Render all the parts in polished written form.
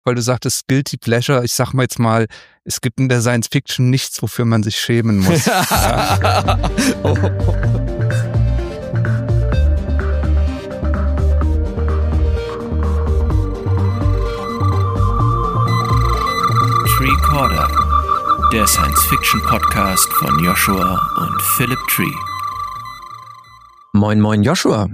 weil du sagtest Guilty Pleasure. Ich sag mal jetzt mal, es gibt in der Science Fiction nichts, wofür man sich schämen muss. Ja? Oh. Recorder, der Science-Fiction-Podcast von Joshua und Philip Tree. Moin, moin, Joshua.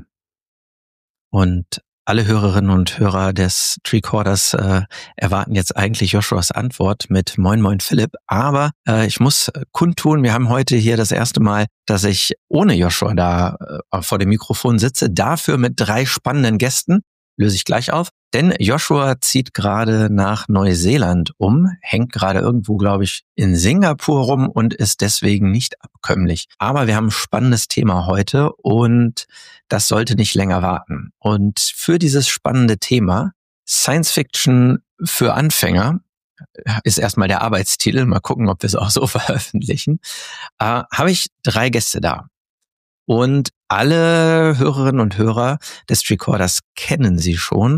Und alle Hörerinnen und Hörer des Recorders erwarten jetzt eigentlich Joshuas Antwort mit Moin, moin, Philipp. Aber ich muss kundtun, wir haben heute hier das erste Mal, dass ich ohne Joshua da vor dem Mikrofon sitze, dafür mit 3 spannenden Gästen. Löse ich gleich auf. Denn Joshua zieht gerade nach Neuseeland um, hängt gerade irgendwo, glaube ich, in Singapur rum und ist deswegen nicht abkömmlich. Aber wir haben ein spannendes Thema heute und das sollte nicht länger warten. Und für dieses spannende Thema, Science Fiction für Anfänger, ist erstmal der Arbeitstitel, mal gucken, ob wir es auch so veröffentlichen, habe ich 3 Gäste da. Und alle Hörerinnen und Hörer des Recorders kennen sie schon.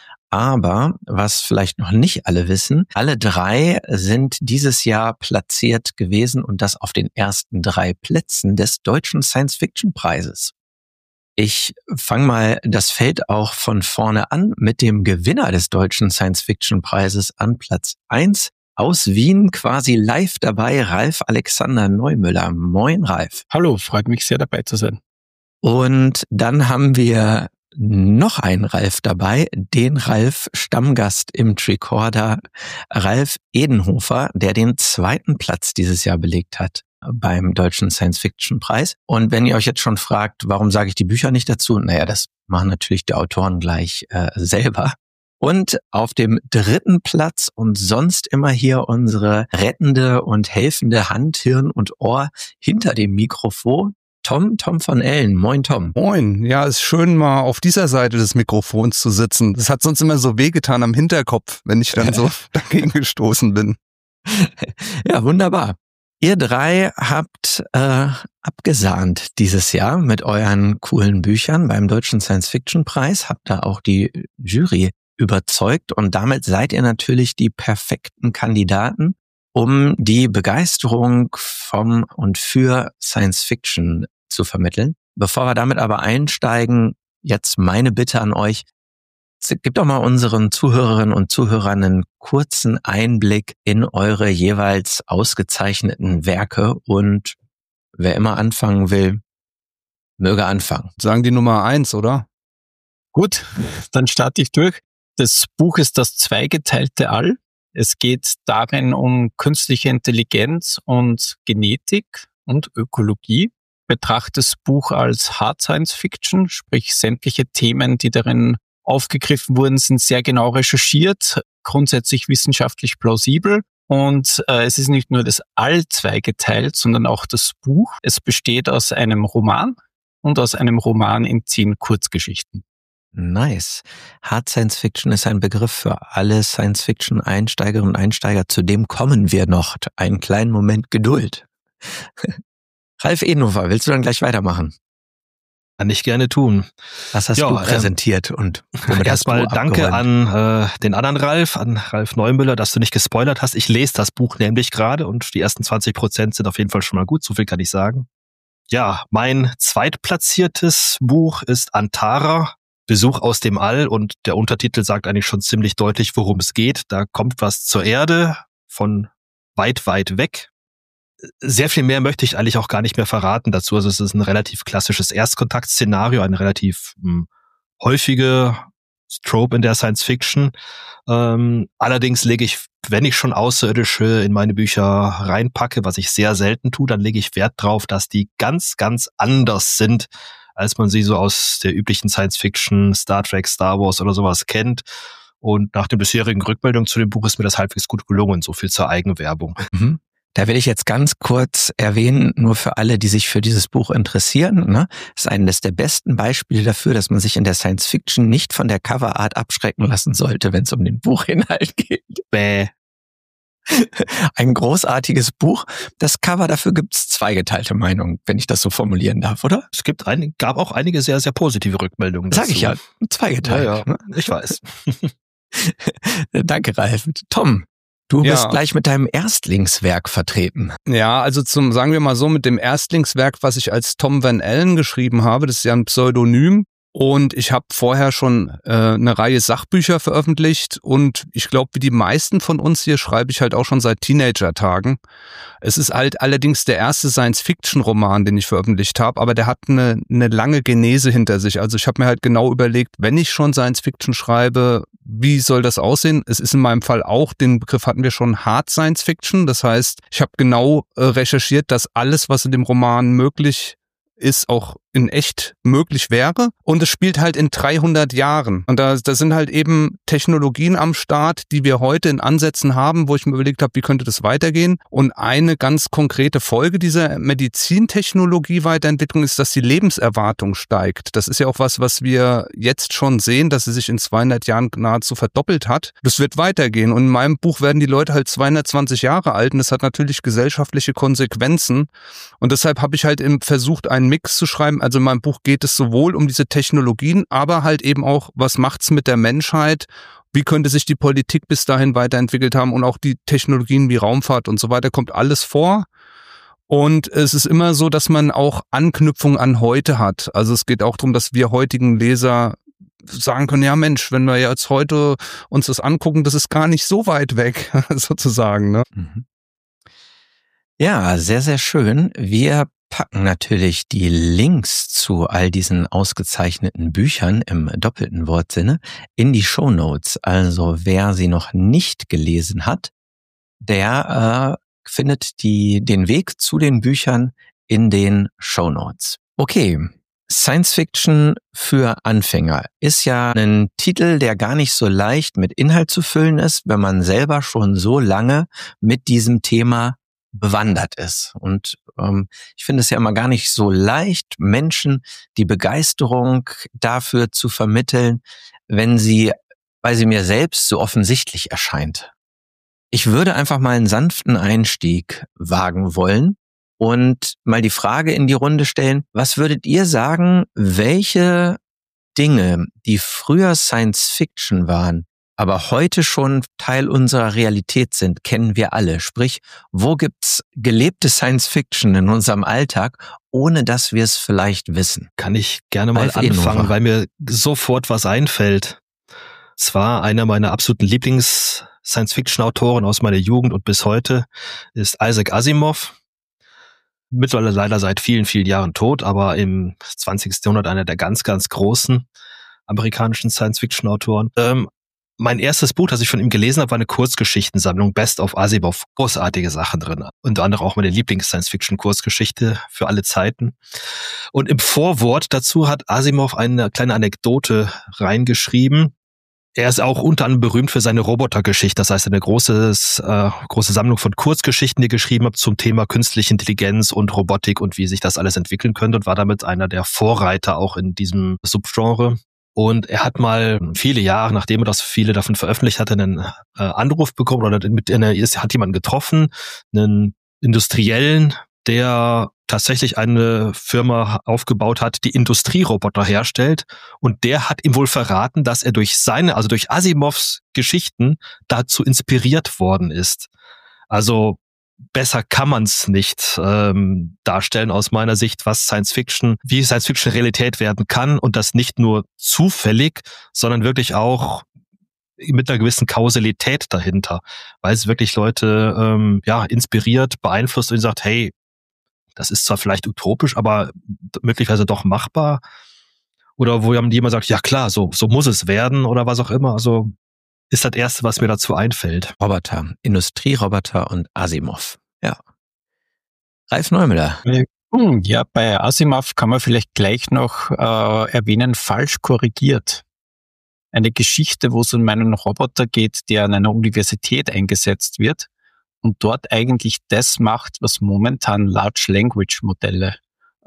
Aber was vielleicht noch nicht alle wissen, alle 3 sind dieses Jahr platziert gewesen und das auf den ersten 3 Plätzen des Deutschen Science-Fiction-Preises. Ich fange mal das Feld auch von vorne an mit dem Gewinner des Deutschen Science-Fiction-Preises an Platz 1. Aus Wien quasi live dabei, Ralf Alexander Neumüller. Moin, Ralf. Hallo, freut mich sehr, dabei zu sein. Und dann haben wir noch einen Ralf dabei, den Ralf Stammgast im Tricorder, Ralf Edenhofer, der den 2. Platz dieses Jahr belegt hat beim Deutschen Science-Fiction-Preis. Und wenn ihr euch jetzt schon fragt, warum sage ich die Bücher nicht dazu? Naja, das machen natürlich die Autoren gleich selber. Und auf dem 3. Platz und sonst immer hier unsere rettende und helfende Hand, Hirn und Ohr hinter dem Mikrofon, Tom von Ellen. Moin, Tom. Moin. Ja, ist schön, mal auf dieser Seite des Mikrofons zu sitzen. Das hat sonst immer so wehgetan am Hinterkopf, wenn ich dann so dagegen gestoßen bin. Ja, wunderbar. Ihr 3 habt abgesahnt dieses Jahr mit euren coolen Büchern beim Deutschen Science-Fiction-Preis, habt da auch die Jury überzeugt und damit seid ihr natürlich die perfekten Kandidaten, um die Begeisterung vom und für Science Fiction zu vermitteln. Bevor wir damit aber einsteigen, jetzt meine Bitte an euch, gebt doch mal unseren Zuhörerinnen und Zuhörern einen kurzen Einblick in eure jeweils ausgezeichneten Werke und wer immer anfangen will, möge anfangen. Sagen die Nummer 1, oder? Gut, dann starte ich durch. Das Buch ist das zweigeteilte All. Es geht darin um künstliche Intelligenz und Genetik und Ökologie. Betrachte das Buch als Hard Science Fiction, sprich sämtliche Themen, die darin aufgegriffen wurden, sind sehr genau recherchiert, grundsätzlich wissenschaftlich plausibel. Und es ist nicht nur das All zweigeteilt, sondern auch das Buch. Es besteht aus einem Roman und aus einem Roman in 10 Kurzgeschichten. Nice. Hard Science Fiction ist ein Begriff für alle Science Fiction Einsteigerinnen und Einsteiger. Zu dem kommen wir noch. Einen kleinen Moment Geduld. Ralf Edenhofer, willst du dann gleich weitermachen? Kann ich gerne tun. Was hast du präsentiert und womit erstmal danke an den anderen Ralf, an Ralf Neumüller, dass du nicht gespoilert hast. Ich lese das Buch nämlich gerade und die ersten 20% sind auf jeden Fall schon mal gut, so viel kann ich sagen. Ja, mein zweitplatziertes Buch ist Antara, Besuch aus dem All, und der Untertitel sagt eigentlich schon ziemlich deutlich, worum es geht. Da kommt was zur Erde von weit, weit weg. Sehr viel mehr möchte ich eigentlich auch gar nicht mehr verraten dazu. Also es ist ein relativ klassisches Erstkontaktszenario, eine relativ häufige Trope in der Science Fiction. Allerdings lege ich, wenn ich schon Außerirdische in meine Bücher reinpacke, was ich sehr selten tue, dann lege ich Wert drauf, dass die ganz, ganz anders sind, als man sie so aus der üblichen Science Fiction, Star Trek, Star Wars oder sowas kennt. Und nach den bisherigen Rückmeldungen zu dem Buch ist mir das halbwegs gut gelungen. So viel zur Eigenwerbung. Mhm. Da will ich jetzt ganz kurz erwähnen, nur für alle, die sich für dieses Buch interessieren, ne? Das ist eines der besten Beispiele dafür, dass man sich in der Science Fiction nicht von der Coverart abschrecken lassen sollte, wenn es um den Buchinhalt geht. Bäh. Ein großartiges Buch. Das Cover, dafür gibt's zweigeteilte Meinungen, wenn ich das so formulieren darf, oder? Es gab auch einige sehr, sehr positive Rückmeldungen dazu. Sag ich ja, zweigeteilt. Ja, ich weiß. Danke, Ralf. Tom, du bist gleich mit deinem Erstlingswerk vertreten. Ja, also sagen wir mal so, mit dem Erstlingswerk, was ich als Tom Van Allen geschrieben habe, das ist ja ein Pseudonym. Und ich habe vorher schon eine Reihe Sachbücher veröffentlicht und ich glaube, wie die meisten von uns hier schreibe ich halt auch schon seit Teenager-Tagen. Es ist halt allerdings der erste Science-Fiction-Roman, den ich veröffentlicht habe, aber der hat eine lange Genese hinter sich. Also ich habe mir halt genau überlegt, wenn ich schon Science-Fiction schreibe, wie soll das aussehen? Es ist in meinem Fall auch, den Begriff hatten wir schon, Hard Science-Fiction. Das heißt, ich habe genau recherchiert, dass alles, was in dem Roman möglich ist, auch in echt möglich wäre. Und es spielt halt in 300 Jahren. Und da sind halt eben Technologien am Start, die wir heute in Ansätzen haben, wo ich mir überlegt habe, wie könnte das weitergehen. Und eine ganz konkrete Folge dieser Medizintechnologie-Weiterentwicklung ist, dass die Lebenserwartung steigt. Das ist ja auch was wir jetzt schon sehen, dass sie sich in 200 Jahren nahezu verdoppelt hat. Das wird weitergehen. Und in meinem Buch werden die Leute halt 220 Jahre alt. Und das hat natürlich gesellschaftliche Konsequenzen. Und deshalb habe ich halt versucht, einen Mix zu schreiben. Also in meinem Buch geht es sowohl um diese Technologien, aber halt eben auch, was macht's mit der Menschheit? Wie könnte sich die Politik bis dahin weiterentwickelt haben? Und auch die Technologien wie Raumfahrt und so weiter, kommt alles vor. Und es ist immer so, dass man auch Anknüpfung an heute hat. Also es geht auch darum, dass wir heutigen Leser sagen können, ja Mensch, wenn wir jetzt heute uns das angucken, das ist gar nicht so weit weg, sozusagen, ne? Ja, sehr, sehr schön. Wir packen natürlich die Links zu all diesen ausgezeichneten Büchern im doppelten Wortsinne in die Shownotes. Also wer sie noch nicht gelesen hat, der findet den Weg zu den Büchern in den Shownotes. Okay, Science Fiction für Anfänger ist ja ein Titel, der gar nicht so leicht mit Inhalt zu füllen ist, wenn man selber schon so lange mit diesem Thema bewandert ist. Und ich finde es ja immer gar nicht so leicht, Menschen die Begeisterung dafür zu vermitteln, weil sie mir selbst so offensichtlich erscheint. Ich würde einfach mal einen sanften Einstieg wagen wollen und mal die Frage in die Runde stellen, was würdet ihr sagen, welche Dinge, die früher Science Fiction waren, aber heute schon Teil unserer Realität sind, kennen wir alle. Sprich, wo gibt's gelebte Science-Fiction in unserem Alltag, ohne dass wir es vielleicht wissen? Kann ich gerne mal anfangen, weil mir sofort was einfällt. Zwar einer meiner absoluten Lieblings-Science-Fiction-Autoren aus meiner Jugend und bis heute ist Isaac Asimov. Mittlerweile leider seit vielen, vielen Jahren tot, aber im 20. Jahrhundert einer der ganz, ganz großen amerikanischen Science-Fiction-Autoren. Mein erstes Buch, das ich von ihm gelesen habe, war eine Kurzgeschichtensammlung Best of Asimov. Großartige Sachen drin. Unter anderem auch meine Lieblings-Science-Fiction-Kurzgeschichte für alle Zeiten. Und im Vorwort dazu hat Asimov eine kleine Anekdote reingeschrieben. Er ist auch unter anderem berühmt für seine Robotergeschichte. Das heißt, eine große Sammlung von Kurzgeschichten, die er geschrieben hat zum Thema künstliche Intelligenz und Robotik und wie sich das alles entwickeln könnte und war damit einer der Vorreiter auch in diesem Subgenre. Und er hat mal viele Jahre, nachdem er das viele davon veröffentlicht hatte, einen Anruf bekommen oder hat jemanden getroffen, einen Industriellen, der tatsächlich eine Firma aufgebaut hat, die Industrieroboter herstellt. Und der hat ihm wohl verraten, dass er durch Asimovs Geschichten dazu inspiriert worden ist. Also besser kann man es nicht darstellen aus meiner Sicht, wie Science Fiction Realität werden kann und das nicht nur zufällig, sondern wirklich auch mit einer gewissen Kausalität dahinter, weil es wirklich Leute inspiriert, beeinflusst und sagt, hey, das ist zwar vielleicht utopisch, aber möglicherweise doch machbar. Oder wo jemand sagt, ja klar, so muss es werden oder was auch immer. Also ist das Erste, was mir dazu einfällt. Roboter, Industrieroboter und Asimov. Ja. Ralf Neumüller. Ja, bei Asimov kann man vielleicht gleich noch erwähnen, falsch korrigiert. Eine Geschichte, wo es um einen Roboter geht, der an einer Universität eingesetzt wird und dort eigentlich das macht, was momentan Large Language Modelle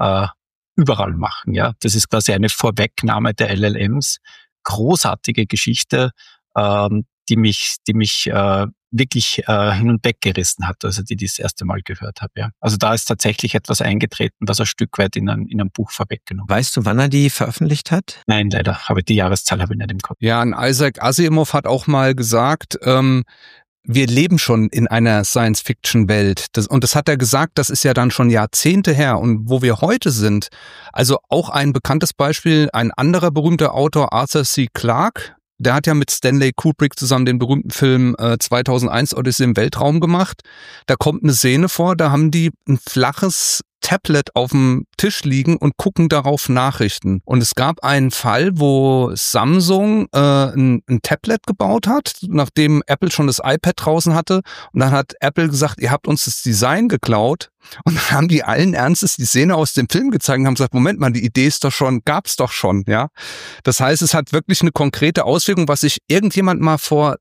überall machen. Ja, das ist quasi eine Vorwegnahme der LLMs. Großartige Geschichte, die mich wirklich hin und weg gerissen hat, als ich die das erste Mal gehört habe. Ja. Also da ist tatsächlich etwas eingetreten, was ein Stück weit in einem Buch vorweggenommen. Weißt du, wann er die veröffentlicht hat? Nein, leider. Aber die Jahreszahl habe ich nicht im Kopf. Ja, und Isaac Asimov hat auch mal gesagt, wir leben schon in einer Science-Fiction-Welt. Und das hat er gesagt, das ist ja dann schon Jahrzehnte her. Und wo wir heute sind, also auch ein bekanntes Beispiel, ein anderer berühmter Autor, Arthur C. Clarke, der hat ja mit Stanley Kubrick zusammen den berühmten Film 2001 Odyssey im Weltraum gemacht. Da kommt eine Szene vor, da haben die ein flaches Tablet auf dem Tisch liegen und gucken darauf Nachrichten. Und es gab einen Fall, wo Samsung ein Tablet gebaut hat, nachdem Apple schon das iPad draußen hatte. Und dann hat Apple gesagt, ihr habt uns das Design geklaut. Und dann haben die allen Ernstes die Szene aus dem Film gezeigt und haben gesagt, Moment mal, die Idee ist doch schon, gab's doch schon, ja. Das heißt, es hat wirklich eine konkrete Auswirkung, was sich irgendjemand mal von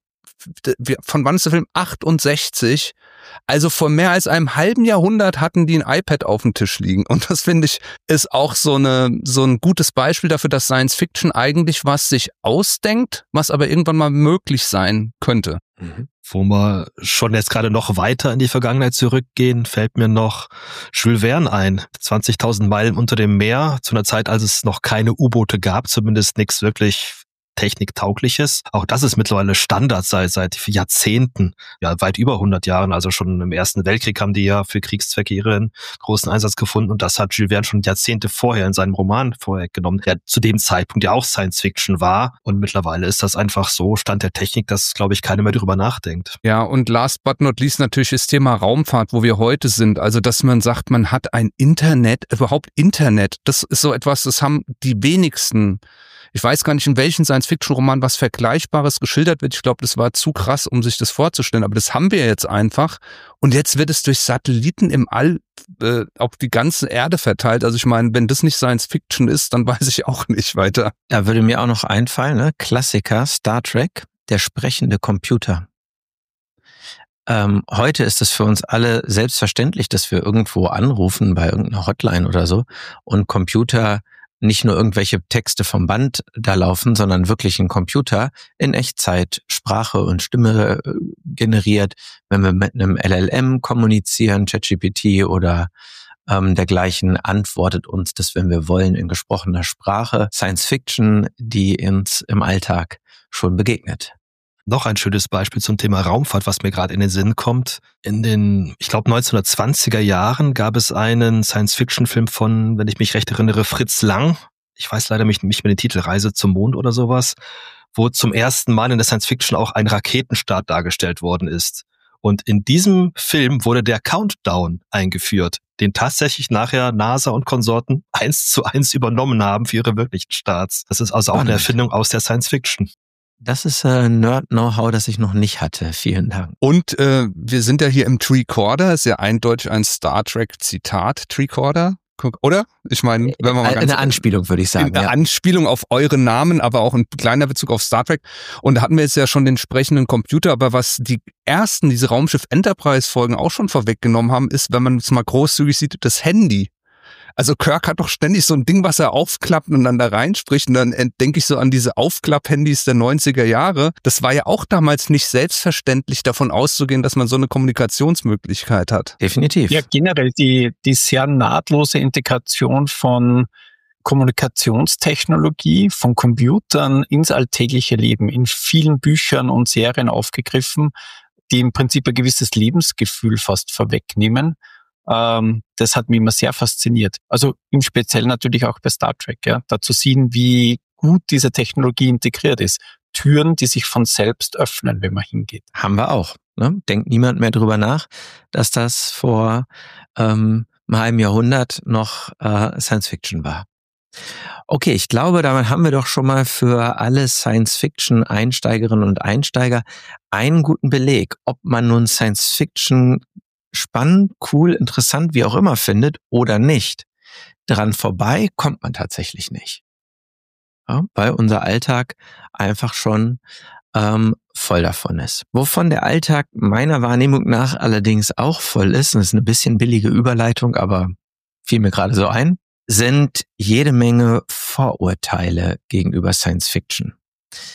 wann ist der Film? 68. Also vor mehr als einem halben Jahrhundert hatten die ein iPad auf dem Tisch liegen. Und das, finde ich, ist auch so ein gutes Beispiel dafür, dass Science Fiction eigentlich was sich ausdenkt, was aber irgendwann mal möglich sein könnte. Wo wir schon jetzt gerade noch weiter in die Vergangenheit zurückgehen, fällt mir noch Jules Verne ein. 20.000 Meilen unter dem Meer, zu einer Zeit, als es noch keine U-Boote gab, zumindest nichts wirklich Techniktaugliches. Auch das ist mittlerweile Standard seit Jahrzehnten, ja weit über 100 Jahren. Also schon im Ersten Weltkrieg haben die ja für Kriegszwecke ihren großen Einsatz gefunden und das hat Jules Verne schon Jahrzehnte vorher in seinem Roman vorweggenommen, der zu dem Zeitpunkt ja auch Science Fiction war und mittlerweile ist das einfach so Stand der Technik, dass, glaube ich, keiner mehr drüber nachdenkt. Ja, und last but not least natürlich das Thema Raumfahrt, wo wir heute sind. Also, dass man sagt, man hat ein Internet, überhaupt Internet. Das ist so etwas, das haben die wenigsten. Ich weiß gar nicht, in welchem Science-Fiction-Roman was Vergleichbares geschildert wird. Ich glaube, das war zu krass, um sich das vorzustellen. Aber das haben wir jetzt einfach. Und jetzt wird es durch Satelliten im All auf die ganze Erde verteilt. Also ich meine, wenn das nicht Science-Fiction ist, dann weiß ich auch nicht weiter. Da würde mir auch noch einfallen, ne? Klassiker, Star Trek, der sprechende Computer. Heute ist es für uns alle selbstverständlich, dass wir irgendwo anrufen bei irgendeiner Hotline oder so und Computer nicht nur irgendwelche Texte vom Band da laufen, sondern wirklich ein Computer in Echtzeit Sprache und Stimme generiert. Wenn wir mit einem LLM kommunizieren, ChatGPT oder dergleichen, antwortet uns das, wenn wir wollen, in gesprochener Sprache. Science Fiction, die uns im Alltag schon begegnet. Noch ein schönes Beispiel zum Thema Raumfahrt, was mir gerade in den Sinn kommt. In den, ich glaube, 1920er Jahren gab es einen Science-Fiction-Film von, wenn ich mich recht erinnere, Fritz Lang. Ich weiß leider nicht mehr den Titel, Reise zum Mond oder sowas, wo zum ersten Mal in der Science-Fiction auch ein Raketenstart dargestellt worden ist. Und in diesem Film wurde der Countdown eingeführt, den tatsächlich nachher NASA und Konsorten 1:1 übernommen haben für ihre wirklichen Starts. Das ist also auch eine Erfindung aus der Science-Fiction. Das ist Nerd-Know-how, das ich noch nicht hatte. Vielen Dank. Und wir sind ja hier im Tricorder, ist ja eindeutig ein Star Trek-Zitat, Tricorder, oder? Ich meine, wenn man mal ganz eine Anspielung, würde ich sagen. Eine Anspielung auf eure Namen, aber auch ein kleiner Bezug auf Star Trek. Und da hatten wir jetzt ja schon den sprechenden Computer, aber was die ersten, diese Raumschiff Enterprise-Folgen auch schon vorweggenommen haben, ist, wenn man es mal großzügig sieht, das Handy. Also Kirk hat doch ständig so ein Ding, was er aufklappt und dann da reinspricht. Und dann denke ich so an diese Aufklapp-Handys der 90er Jahre. Das war ja auch damals nicht selbstverständlich, davon auszugehen, dass man so eine Kommunikationsmöglichkeit hat. Definitiv. Ja, generell die sehr nahtlose Integration von Kommunikationstechnologie, von Computern ins alltägliche Leben, in vielen Büchern und Serien aufgegriffen, die im Prinzip ein gewisses Lebensgefühl fast vorwegnehmen. Das hat mich immer sehr fasziniert. Also im Speziellen natürlich auch bei Star Trek, ja, da zu sehen, wie gut diese Technologie integriert ist. Türen, die sich von selbst öffnen, wenn man hingeht. Haben wir auch. Ne? Denkt niemand mehr drüber nach, dass das vor einem halben Jahrhundert noch Science Fiction war. Okay, ich glaube, damit haben wir doch schon mal für alle Science-Fiction-Einsteigerinnen und Einsteiger einen guten Beleg, ob man nun Science-Fiction spannend, cool, interessant, wie auch immer findet oder nicht. Dran vorbei kommt man tatsächlich nicht. Ja, weil unser Alltag einfach schon voll davon ist. Wovon der Alltag meiner Wahrnehmung nach allerdings auch voll ist, und das ist eine bisschen billige Überleitung, aber fiel mir gerade so ein, sind jede Menge Vorurteile gegenüber Science Fiction.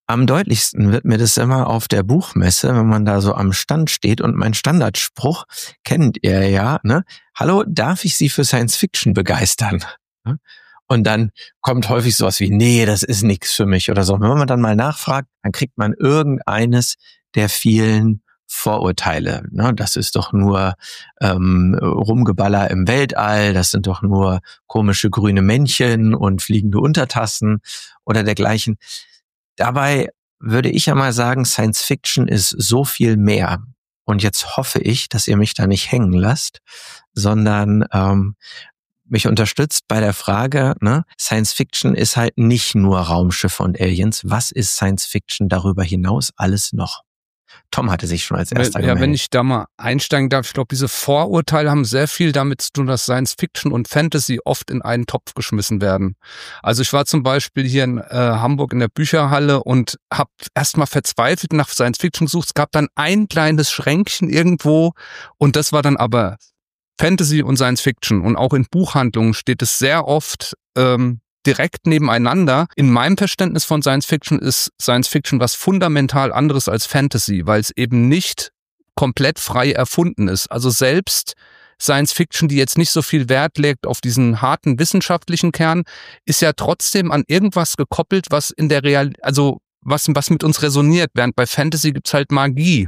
Am deutlichsten wird mir das immer auf der Buchmesse, wenn man da so am Stand steht und mein Standardspruch kennt ihr ja, ne? Hallo, darf ich Sie für Science Fiction begeistern? Und dann kommt häufig sowas wie, nee, das ist nichts für mich oder so. Und wenn man dann mal nachfragt, dann kriegt man irgendeines der vielen Vorurteile. Ne? Das ist doch nur Rumgeballer im Weltall, das sind doch nur komische grüne Männchen und fliegende Untertassen oder dergleichen. Dabei würde ich ja mal sagen, Science Fiction ist so viel mehr. Und jetzt hoffe ich, dass ihr mich da nicht hängen lasst, sondern mich unterstützt bei der Frage, ne? Science Fiction ist halt nicht nur Raumschiffe und Aliens. Was ist Science Fiction darüber hinaus alles noch? Tom hatte sich schon als erster gemeldet. Ja, wenn ich da mal einsteigen darf, ich glaube, diese Vorurteile haben sehr viel damit zu tun, dass Science Fiction und Fantasy oft in einen Topf geschmissen werden. Also ich war zum Beispiel hier in Hamburg in der Bücherhalle und habe erstmal verzweifelt nach Science Fiction gesucht. Es gab dann ein kleines Schränkchen irgendwo und das war dann aber Fantasy und Science Fiction. Und auch in Buchhandlungen steht es sehr oft direkt nebeneinander. In meinem Verständnis von Science Fiction ist Science Fiction was fundamental anderes als Fantasy, weil es eben nicht komplett frei erfunden ist. Also selbst Science Fiction, die jetzt nicht so viel Wert legt auf diesen harten wissenschaftlichen Kern, ist ja trotzdem an irgendwas gekoppelt, was in der also was mit uns resoniert, während bei Fantasy gibt's halt Magie.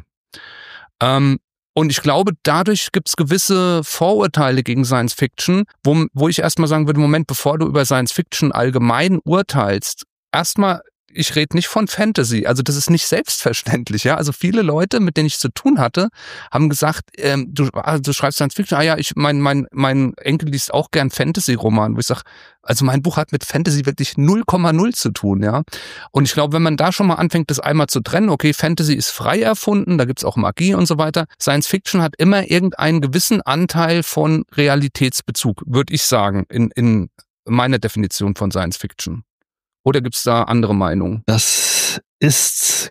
Und ich glaube, dadurch gibt's gewisse Vorurteile gegen Science Fiction, wo ich erstmal sagen würde, Moment, bevor du über Science Fiction allgemein urteilst, erstmal, ich rede nicht von Fantasy, also das ist nicht selbstverständlich, ja. Also viele Leute, mit denen ich zu tun hatte, haben gesagt, du schreibst Science Fiction, mein Enkel liest auch gern Fantasy-Roman, wo ich sage, also mein Buch hat mit Fantasy wirklich 0,0 zu tun, ja. Und ich glaube, wenn man da schon mal anfängt, das einmal zu trennen, okay, Fantasy ist frei erfunden, da gibt's auch Magie und so weiter. Science Fiction hat immer irgendeinen gewissen Anteil von Realitätsbezug, würde ich sagen, in meiner Definition von Science Fiction. Oder gibt's da andere Meinungen? Das ist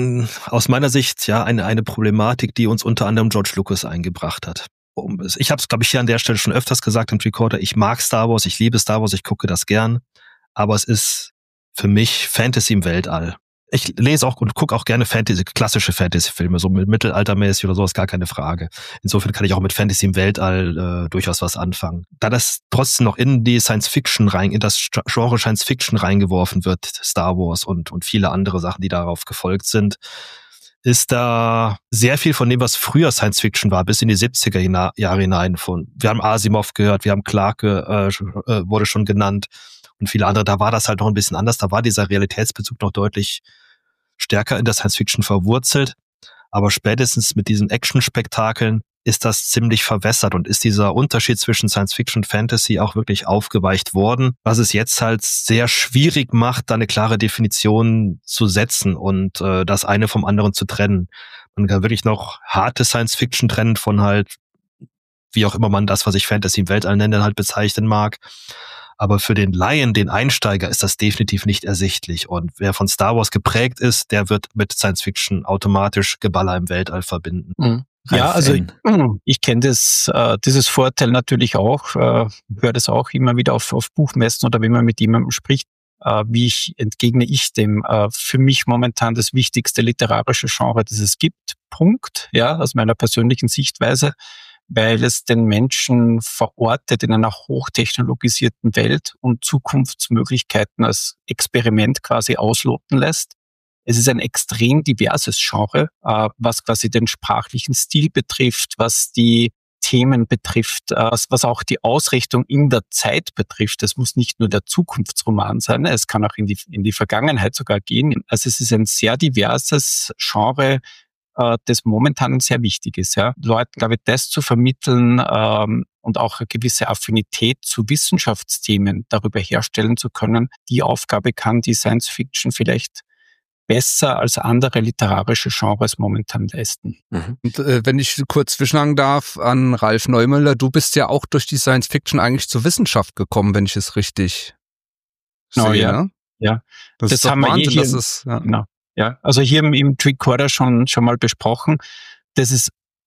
aus meiner Sicht, ja, eine Problematik, die uns unter anderem George Lucas eingebracht hat. Ich habe es, glaube ich, hier an der Stelle schon öfters gesagt im Recorder, ich mag Star Wars, ich liebe Star Wars, ich gucke das gern, aber es ist für mich Fantasy im Weltall. Ich lese auch und gucke auch gerne klassische Fantasy-Filme, so mittelaltermäßig oder sowas, gar keine Frage. Insofern kann ich auch mit Fantasy im Weltall durchaus was anfangen. Da das trotzdem noch in die Science-Fiction in das Genre Science-Fiction reingeworfen wird, Star Wars und viele andere Sachen, die darauf gefolgt sind, ist da sehr viel von dem, was früher Science-Fiction war, bis in die 70er Jahre hinein. Wir haben Asimov gehört, wir haben Clarke, wurde schon genannt und viele andere. Da war das halt noch ein bisschen anders. Da war dieser Realitätsbezug noch deutlich stärker in der Science-Fiction verwurzelt. Aber spätestens mit diesen Action-Spektakeln ist das ziemlich verwässert und ist dieser Unterschied zwischen Science-Fiction und Fantasy auch wirklich aufgeweicht worden, was es jetzt halt sehr schwierig macht, da eine klare Definition zu setzen und das eine vom anderen zu trennen. Man kann wirklich noch harte Science-Fiction trennen von halt, wie auch immer man das, was ich Fantasy im Weltall nenne, halt bezeichnen mag. Aber für den Laien, den Einsteiger, ist das definitiv nicht ersichtlich. Und wer von Star Wars geprägt ist, der wird mit Science Fiction automatisch Geballer im Weltall verbinden. Mhm. Ja, also ich kenne dieses Vorteil natürlich auch, höre das auch immer wieder auf Buchmessen oder wenn man mit jemandem spricht, entgegne ich dem für mich momentan das wichtigste literarische Genre, das es gibt. Punkt, ja, aus meiner persönlichen Sichtweise, weil es den Menschen verortet in einer hochtechnologisierten Welt und Zukunftsmöglichkeiten als Experiment quasi ausloten lässt. Es ist ein extrem diverses Genre, was quasi den sprachlichen Stil betrifft, was die Themen betrifft, was auch die Ausrichtung in der Zeit betrifft. Es muss nicht nur der Zukunftsroman sein, es kann auch in die Vergangenheit sogar gehen. Also es ist ein sehr diverses Genre, das momentan sehr wichtig ist. Ja. Leuten, glaube ich, das zu vermitteln und auch eine gewisse Affinität zu Wissenschaftsthemen darüber herstellen zu können, die Aufgabe kann die Science Fiction vielleicht besser als andere literarische Genres momentan leisten. Mhm. Und wenn ich kurz zwischenhaken darf an Ralf Neumüller, du bist ja auch durch die Science Fiction eigentlich zur Wissenschaft gekommen, wenn ich es richtig sehe. Ja. Ne? Ja. Das ist haben Wahnsinn, wir hier, genau. Ja, also hier im Tricorder schon mal besprochen. Das ist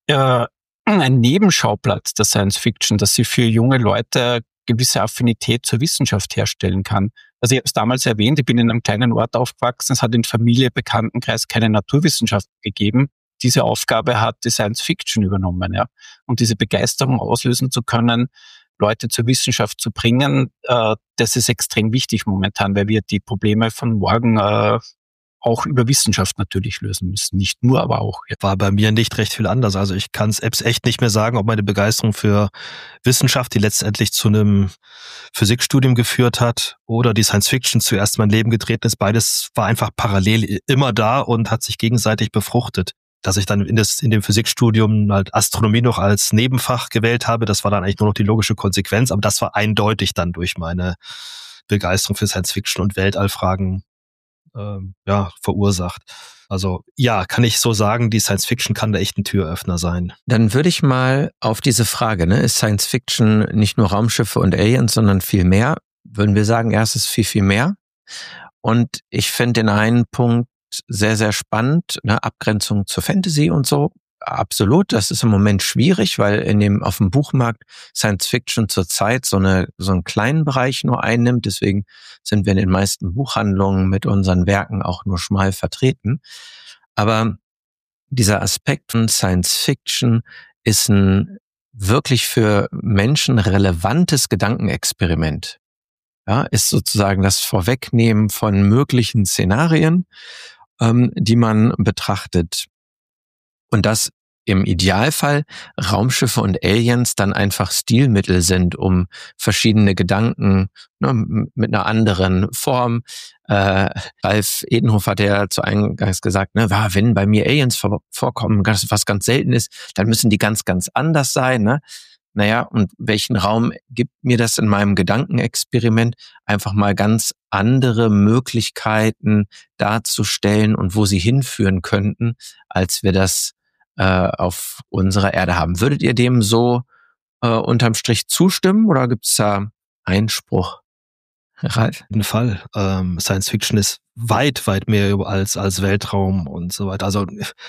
ein Nebenschauplatz der Science Fiction, dass sie für junge Leute gewisse Affinität zur Wissenschaft herstellen kann. Also ich habe es damals erwähnt, ich bin in einem kleinen Ort aufgewachsen, es hat in Familie, Bekanntenkreis keine Naturwissenschaft gegeben. Diese Aufgabe hat die Science Fiction übernommen, ja. Und diese Begeisterung auslösen zu können, Leute zur Wissenschaft zu bringen, das ist extrem wichtig momentan, weil wir die Probleme von morgen auch über Wissenschaft natürlich lösen müssen. Nicht nur, aber auch. Ja. War bei mir nicht recht viel anders. Also ich kann es echt nicht mehr sagen, ob meine Begeisterung für Wissenschaft, die letztendlich zu einem Physikstudium geführt hat, oder die Science Fiction zuerst in mein Leben getreten ist. Beides war einfach parallel immer da und hat sich gegenseitig befruchtet. Dass ich dann in dem Physikstudium halt Astronomie noch als Nebenfach gewählt habe, das war dann eigentlich nur noch die logische Konsequenz, aber das war eindeutig dann durch meine Begeisterung für Science Fiction und Weltallfragen verursacht. Also ja, kann ich so sagen, die Science Fiction kann da echt ein Türöffner sein. Dann würde ich mal auf diese Frage, ist Science Fiction nicht nur Raumschiffe und Aliens, sondern viel mehr? Würden wir sagen, es ist viel, viel mehr. Und ich finde den einen Punkt sehr, sehr spannend, Abgrenzung zur Fantasy und so. Absolut, das ist im Moment schwierig, weil auf dem Buchmarkt Science Fiction zurzeit so einen kleinen Bereich nur einnimmt. Deswegen sind wir in den meisten Buchhandlungen mit unseren Werken auch nur schmal vertreten. Aber dieser Aspekt von Science Fiction ist ein wirklich für Menschen relevantes Gedankenexperiment. Ja, ist sozusagen das Vorwegnehmen von möglichen Szenarien, die man betrachtet. Und dass im Idealfall Raumschiffe und Aliens dann einfach Stilmittel sind, um verschiedene Gedanken mit einer anderen Form. Ralf Edenhofer hat ja zu Eingangs gesagt, wenn bei mir Aliens vorkommen, was ganz selten ist, dann müssen die ganz, ganz anders sein. Naja, und welchen Raum gibt mir das in meinem Gedankenexperiment, einfach mal ganz andere Möglichkeiten darzustellen und wo sie hinführen könnten, als wir das auf unserer Erde haben. Würdet ihr dem so unterm Strich zustimmen oder gibt es da Einspruch? Ralf? Auf jeden Fall. Science Fiction ist weit, weit mehr als Weltraum und so weiter. Also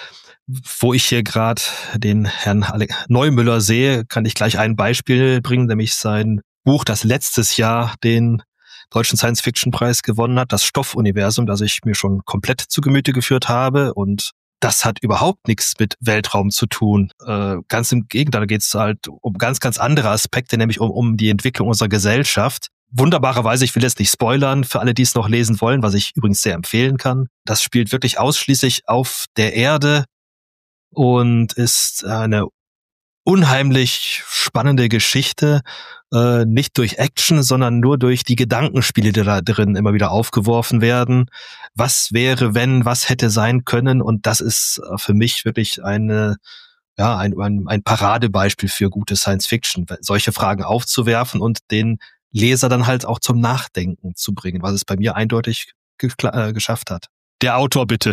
wo ich hier gerade den Herrn Neumüller sehe, kann ich gleich ein Beispiel bringen, nämlich sein Buch, das letztes Jahr den Deutschen Science-Fiction-Preis gewonnen hat, das Stoffuniversum, das ich mir schon komplett zu Gemüte geführt habe, und das hat überhaupt nichts mit Weltraum zu tun. Ganz im Gegenteil, da geht es halt um ganz, ganz andere Aspekte, nämlich um die Entwicklung unserer Gesellschaft. Wunderbarerweise, ich will jetzt nicht spoilern, für alle, die es noch lesen wollen, was ich übrigens sehr empfehlen kann. Das spielt wirklich ausschließlich auf der Erde und ist eine unheimlich spannende Geschichte, nicht durch Action, sondern nur durch die Gedankenspiele, die da drin immer wieder aufgeworfen werden. Was wäre, wenn, was hätte sein können? Und das ist für mich wirklich ein Paradebeispiel für gute Science Fiction, solche Fragen aufzuwerfen und den Leser dann halt auch zum Nachdenken zu bringen, was es bei mir eindeutig geschafft hat. Der Autor, bitte.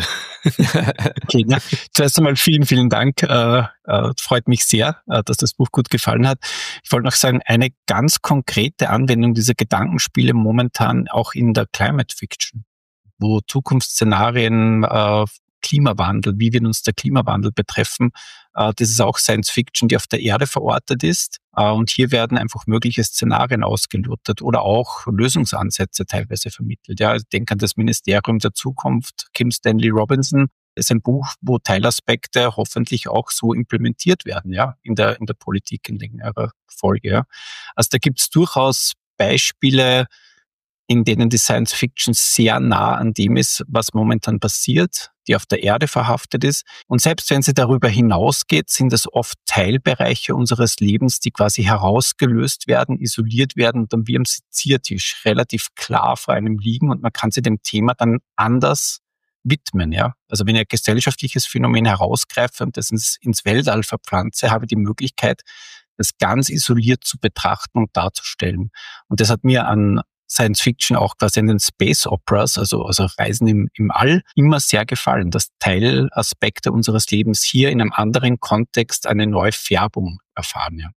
Okay, zuerst einmal vielen, vielen Dank. Freut mich sehr, dass das Buch gut gefallen hat. Ich wollte noch sagen, eine ganz konkrete Anwendung dieser Gedankenspiele momentan auch in der Climate Fiction, wo Zukunftsszenarien, Klimawandel, wie wird uns der Klimawandel betreffen, das ist auch Science Fiction, die auf der Erde verortet ist. Und hier werden einfach mögliche Szenarien ausgelotet oder auch Lösungsansätze teilweise vermittelt. Ja, ich denke an das Ministerium der Zukunft, Kim Stanley Robinson. Das ist ein Buch, wo Teilaspekte hoffentlich auch so implementiert werden, ja, in der Politik in längerer Folge. Ja. Also da gibt es durchaus Beispiele, in denen die Science Fiction sehr nah an dem ist, was momentan passiert, die auf der Erde verhaftet ist. Und selbst wenn sie darüber hinausgeht, sind es oft Teilbereiche unseres Lebens, die quasi herausgelöst werden, isoliert werden und dann wie am Seziertisch relativ klar vor einem liegen und man kann sich dem Thema dann anders widmen. Ja? Also wenn ich ein gesellschaftliches Phänomen herausgreife und das ins Weltall verpflanze, habe ich die Möglichkeit, das ganz isoliert zu betrachten und darzustellen. Und das hat mir an Science Fiction auch quasi in den Space Operas, also Reisen im All, immer sehr gefallen, dass Teilaspekte unseres Lebens hier in einem anderen Kontext eine neue Färbung erfahren. Ja.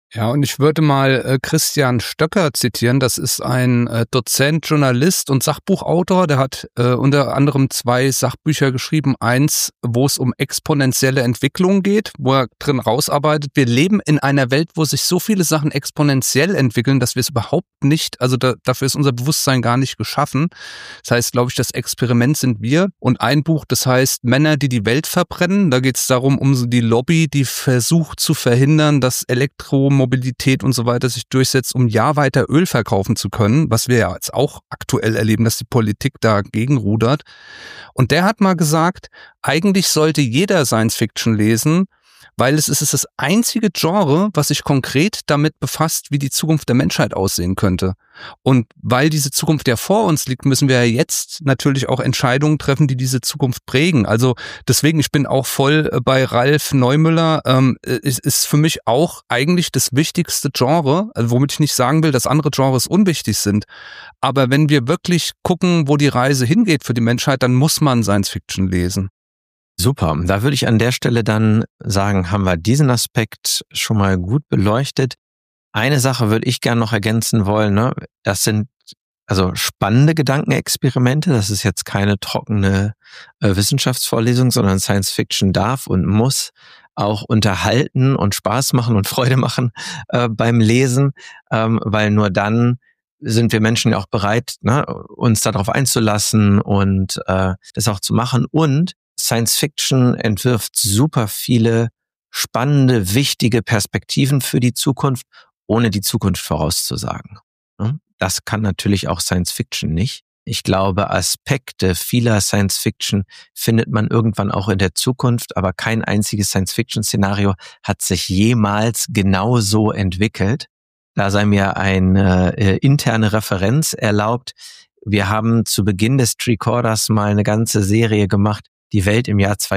Ja, und ich würde mal Christian Stöcker zitieren. Das ist ein Dozent, Journalist und Sachbuchautor. Der hat unter anderem 2 Sachbücher geschrieben. Eins, wo es um exponentielle Entwicklung geht, wo er drin rausarbeitet. Wir leben in einer Welt, wo sich so viele Sachen exponentiell entwickeln, dass wir es überhaupt nicht, also dafür ist unser Bewusstsein gar nicht geschaffen. Das heißt, glaube ich, das Experiment sind wir. Und ein Buch, das heißt Männer, die die Welt verbrennen. Da geht es darum, um so die Lobby, die versucht zu verhindern, dass Elektromobilität und so weiter sich durchsetzt, um ja weiter Öl verkaufen zu können, was wir ja jetzt auch aktuell erleben, dass die Politik dagegen rudert. Und der hat mal gesagt, eigentlich sollte jeder Science-Fiction lesen, weil es ist das einzige Genre, was sich konkret damit befasst, wie die Zukunft der Menschheit aussehen könnte. Und weil diese Zukunft ja vor uns liegt, müssen wir ja jetzt natürlich auch Entscheidungen treffen, die diese Zukunft prägen. Also deswegen, ich bin auch voll bei Ralf Neumüller. Es ist für mich auch eigentlich das wichtigste Genre, also womit ich nicht sagen will, dass andere Genres unwichtig sind. Aber wenn wir wirklich gucken, wo die Reise hingeht für die Menschheit, dann muss man Science-Fiction lesen. Super, da würde ich an der Stelle dann sagen, haben wir diesen Aspekt schon mal gut beleuchtet. Eine Sache würde ich gerne noch ergänzen wollen, ne? Das sind also spannende Gedankenexperimente, das ist jetzt keine trockene Wissenschaftsvorlesung, sondern Science Fiction darf und muss auch unterhalten und Spaß machen und Freude machen beim Lesen, weil nur dann sind wir Menschen ja auch bereit, ne, uns darauf einzulassen und das auch zu machen. Und Science Fiction entwirft super viele spannende, wichtige Perspektiven für die Zukunft, ohne die Zukunft vorauszusagen. Das kann natürlich auch Science Fiction nicht. Ich glaube, Aspekte vieler Science Fiction findet man irgendwann auch in der Zukunft, aber kein einziges Science Fiction Szenario hat sich jemals genau so entwickelt. Da sei mir eine interne Referenz erlaubt. Wir haben zu Beginn des Tricorders mal eine ganze Serie gemacht, die Welt im Jahr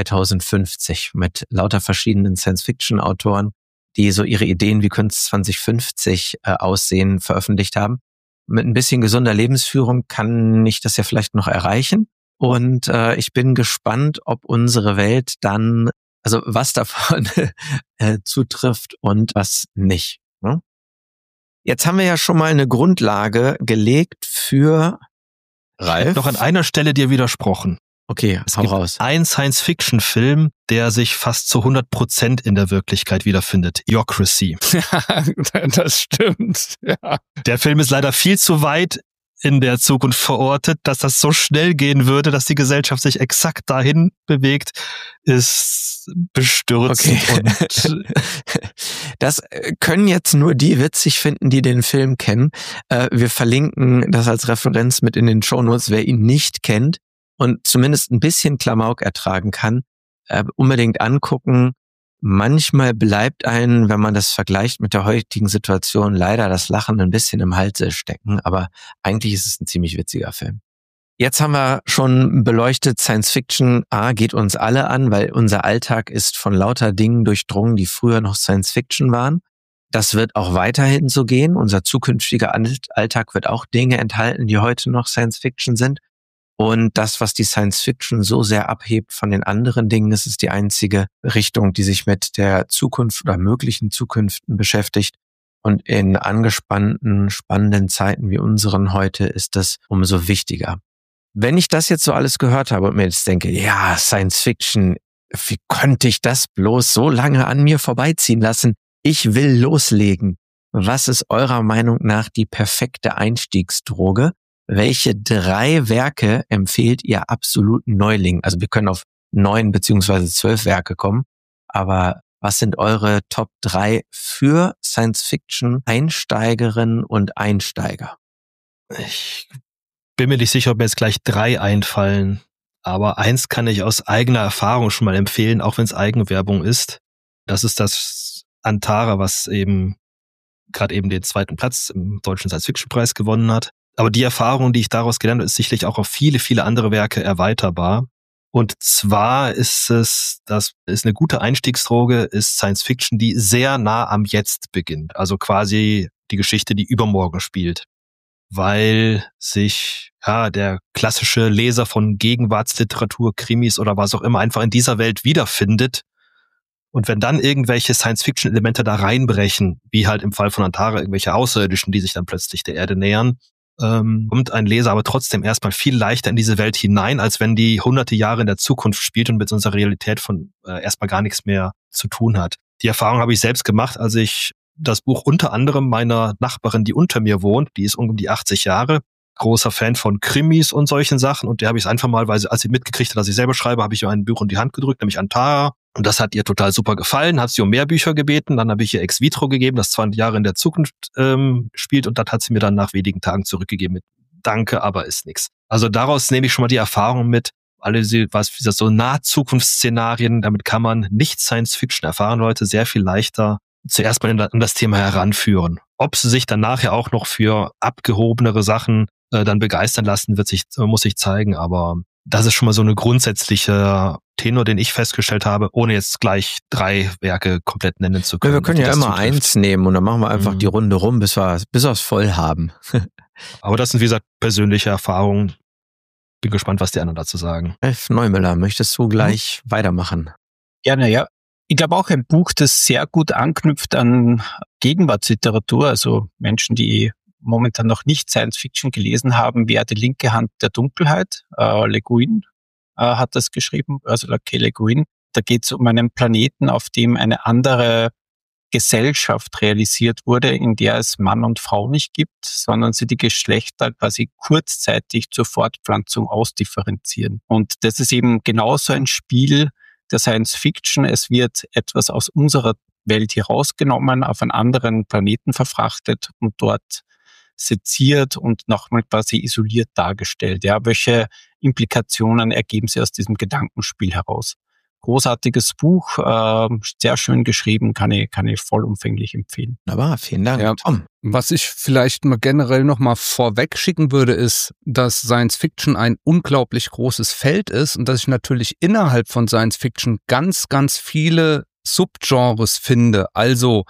2050, mit lauter verschiedenen Science-Fiction-Autoren, die so ihre Ideen, wie könnte es 2050 aussehen, veröffentlicht haben. Mit ein bisschen gesunder Lebensführung kann ich das ja vielleicht noch erreichen. Und ich bin gespannt, ob unsere Welt dann, also was davon zutrifft und was nicht. Ne? Jetzt haben wir ja schon mal eine Grundlage gelegt für Ralf. Noch an einer Stelle dir widersprochen. Okay, hau raus. Ein Science-Fiction-Film, der sich fast zu 100% in der Wirklichkeit wiederfindet. Idiocracy. Ja, das stimmt. Ja. Der Film ist leider viel zu weit in der Zukunft verortet, dass das so schnell gehen würde, dass die Gesellschaft sich exakt dahin bewegt, ist bestürzend. Okay. Und das können jetzt nur die witzig finden, die den Film kennen. Wir verlinken das als Referenz mit in den Shownotes, wer ihn nicht kennt und zumindest ein bisschen Klamauk ertragen kann, unbedingt angucken. Manchmal bleibt einem, wenn man das vergleicht mit der heutigen Situation, leider das Lachen ein bisschen im Halse stecken, aber eigentlich ist es ein ziemlich witziger Film. Jetzt haben wir schon beleuchtet, Science Fiction geht uns alle an, weil unser Alltag ist von lauter Dingen durchdrungen, die früher noch Science Fiction waren. Das wird auch weiterhin so gehen. Unser zukünftiger Alltag wird auch Dinge enthalten, die heute noch Science Fiction sind. Und das, was die Science Fiction so sehr abhebt von den anderen Dingen, ist es die einzige Richtung, die sich mit der Zukunft oder möglichen Zukünften beschäftigt. Und in angespannten, spannenden Zeiten wie unseren heute ist das umso wichtiger. Wenn ich das jetzt so alles gehört habe und mir jetzt denke, ja, Science Fiction, wie konnte ich das bloß so lange an mir vorbeiziehen lassen? Ich will loslegen. Was ist eurer Meinung nach die perfekte Einstiegsdroge? Welche 3 Werke empfehlt ihr absoluten Neulingen? Also wir können auf 9 beziehungsweise 12 Werke kommen, aber was sind eure Top 3 für Science-Fiction-Einsteigerinnen und Einsteiger? Ich bin mir nicht sicher, ob mir jetzt gleich 3 einfallen, aber eins kann ich aus eigener Erfahrung schon mal empfehlen, auch wenn es Eigenwerbung ist. Das ist das Antara, was eben gerade eben den 2. Platz im Deutschen Science-Fiction-Preis gewonnen hat. Aber die Erfahrung, die ich daraus gelernt habe, ist sicherlich auch auf viele, viele andere Werke erweiterbar. Und zwar ist es, das ist eine gute Einstiegsdroge, ist Science Fiction, die sehr nah am Jetzt beginnt. Also quasi die Geschichte, die übermorgen spielt. Weil sich der klassische Leser von Gegenwartsliteratur, Krimis oder was auch immer einfach in dieser Welt wiederfindet Und wenn dann irgendwelche Science-Fiction-Elemente da reinbrechen, wie halt im Fall von Antara irgendwelche Außerirdischen, die sich dann plötzlich der Erde nähern, kommt ein Leser aber trotzdem erstmal viel leichter in diese Welt hinein, als wenn die hunderte Jahre in der Zukunft spielt und mit unserer Realität von erstmal gar nichts mehr zu tun hat. Die Erfahrung habe ich selbst gemacht, als ich das Buch unter anderem meiner Nachbarin, die unter mir wohnt, die ist um die 80 Jahre, großer Fan von Krimis und solchen Sachen, und der habe ich es einfach mal, weil sie, als sie mitgekriegt hat, dass ich selber schreibe, habe ich ihr ein Buch in die Hand gedrückt, nämlich Antara. Und das hat ihr total super gefallen, hat sie um mehr Bücher gebeten, dann habe ich ihr Ex Vitro gegeben, das 200 Jahre in der Zukunft spielt, und das hat sie mir dann nach wenigen Tagen zurückgegeben mit Danke, aber ist nix. Also daraus nehme ich schon mal die Erfahrung mit, alle so Nahzukunftsszenarien, damit kann man nicht Science-Fiction erfahren, Leute, sehr viel leichter zuerst mal an das Thema heranführen. Ob sie sich dann nachher auch noch für abgehobenere Sachen dann begeistern lassen, muss sich zeigen, aber das ist schon mal so eine grundsätzliche Tenor, den ich festgestellt habe, ohne jetzt gleich 3 Werke komplett nennen zu können. Wir können ja immer eins nehmen und dann machen wir einfach die Runde rum, bis wir es voll haben. Aber das sind, wie gesagt, persönliche Erfahrungen. Bin gespannt, was die anderen dazu sagen. Ralf Neumüller, möchtest du gleich weitermachen? Gerne, ja. Ich glaube auch ein Buch, das sehr gut anknüpft an Gegenwartsliteratur, also Menschen, die momentan noch nicht Science-Fiction gelesen haben, wäre Die linke Hand der Dunkelheit. Le Guin hat das geschrieben, also Le Guin. Da geht es um einen Planeten, auf dem eine andere Gesellschaft realisiert wurde, in der es Mann und Frau nicht gibt, sondern sie die Geschlechter quasi kurzzeitig zur Fortpflanzung ausdifferenzieren. Und das ist eben genauso ein Spiel der Science-Fiction. Es wird etwas aus unserer Welt hier rausgenommen, auf einen anderen Planeten verfrachtet und dort seziert und nochmal quasi isoliert dargestellt. Ja, welche Implikationen ergeben sich aus diesem Gedankenspiel heraus? Großartiges Buch, sehr schön geschrieben, kann ich vollumfänglich empfehlen. Aber vielen Dank, ja, Tom. Was ich vielleicht mal generell noch mal vorweg schicken würde, ist, dass Science Fiction ein unglaublich großes Feld ist und dass ich natürlich innerhalb von Science Fiction ganz, ganz viele Subgenres finde. Also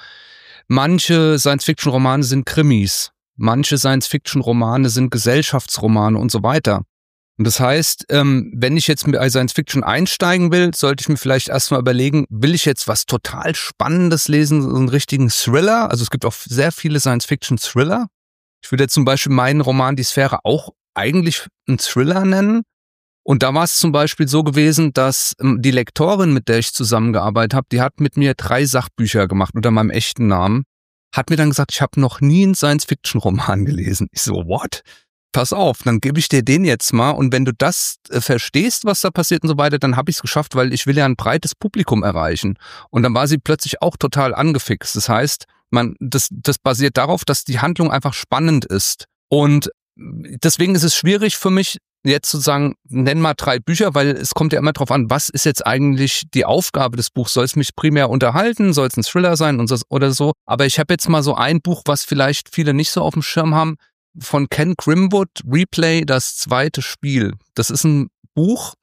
manche Science Fiction Romane sind Krimis, manche Science Fiction Romane sind Gesellschaftsromane und so weiter. Und das heißt, wenn ich jetzt mit Science Fiction einsteigen will, sollte ich mir vielleicht erstmal überlegen, will ich jetzt was total Spannendes lesen, so einen richtigen Thriller? Also es gibt auch sehr viele Science Fiction Thriller. Ich würde jetzt zum Beispiel meinen Roman Die Sphäre auch eigentlich einen Thriller nennen. Und da war es zum Beispiel so gewesen, dass die Lektorin, mit der ich zusammengearbeitet habe, die hat mit mir 3 Sachbücher gemacht unter meinem echten Namen, hat mir dann gesagt, ich habe noch nie einen Science Fiction Roman gelesen. Ich so, what? Pass auf, dann gebe ich dir den jetzt mal, und wenn du das verstehst, was da passiert und so weiter, dann habe ich es geschafft, weil ich will ja ein breites Publikum erreichen. Und dann war sie plötzlich auch total angefixt. Das heißt, das basiert darauf, dass die Handlung einfach spannend ist. Und deswegen ist es schwierig für mich, jetzt zu sagen, nenn mal 3 Bücher, weil es kommt ja immer drauf an, was ist jetzt eigentlich die Aufgabe des Buchs? Soll es mich primär unterhalten? Soll es ein Thriller sein oder so? Aber ich habe jetzt mal so ein Buch, was vielleicht viele nicht so auf dem Schirm haben, von Ken Grimwood, Replay, das zweite Spiel. Das ist ein Buch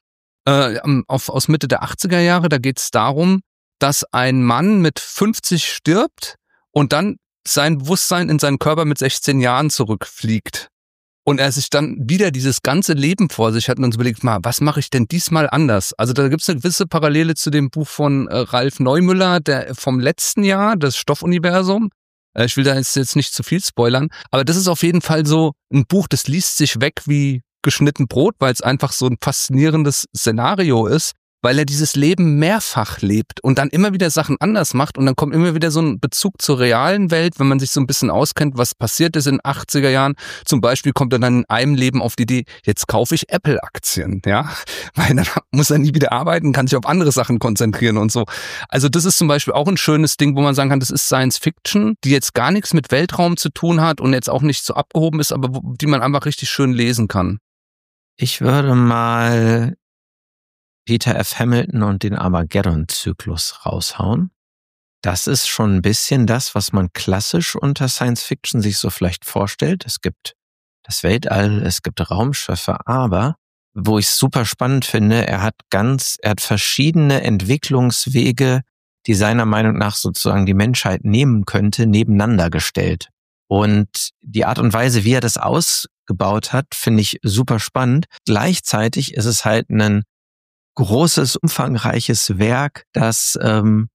aus Mitte der 80er Jahre. Da geht es darum, dass ein Mann mit 50 stirbt und dann sein Bewusstsein in seinen Körper mit 16 Jahren zurückfliegt. Und er sich dann wieder dieses ganze Leben vor sich hat und uns überlegt, mal, was mache ich denn diesmal anders? Also da gibt es eine gewisse Parallele zu dem Buch von Ralf Neumüller, der vom letzten Jahr, das Stoffuniversum. Ich will da jetzt nicht zu viel spoilern, aber das ist auf jeden Fall so ein Buch, das liest sich weg wie geschnitten Brot, weil es einfach so ein faszinierendes Szenario ist, weil er dieses Leben mehrfach lebt und dann immer wieder Sachen anders macht, und dann kommt immer wieder so ein Bezug zur realen Welt, wenn man sich so ein bisschen auskennt, was passiert ist in den 80er Jahren. Zum Beispiel kommt er dann in einem Leben auf die Idee, jetzt kaufe ich Apple-Aktien, ja, weil dann muss er nie wieder arbeiten, kann sich auf andere Sachen konzentrieren und so. Also das ist zum Beispiel auch ein schönes Ding, wo man sagen kann, das ist Science Fiction, die jetzt gar nichts mit Weltraum zu tun hat und jetzt auch nicht so abgehoben ist, aber die man einfach richtig schön lesen kann. Ich würde mal Peter F. Hamilton und den Armageddon-Zyklus raushauen. Das ist schon ein bisschen das, was man klassisch unter Science Fiction sich so vielleicht vorstellt. Es gibt das Weltall, es gibt Raumschiffe, aber wo ich es super spannend finde, er hat verschiedene Entwicklungswege, die seiner Meinung nach sozusagen die Menschheit nehmen könnte, nebeneinander gestellt. Und die Art und Weise, wie er das ausgebaut hat, finde ich super spannend. Gleichzeitig ist es halt ein großes, umfangreiches Werk, das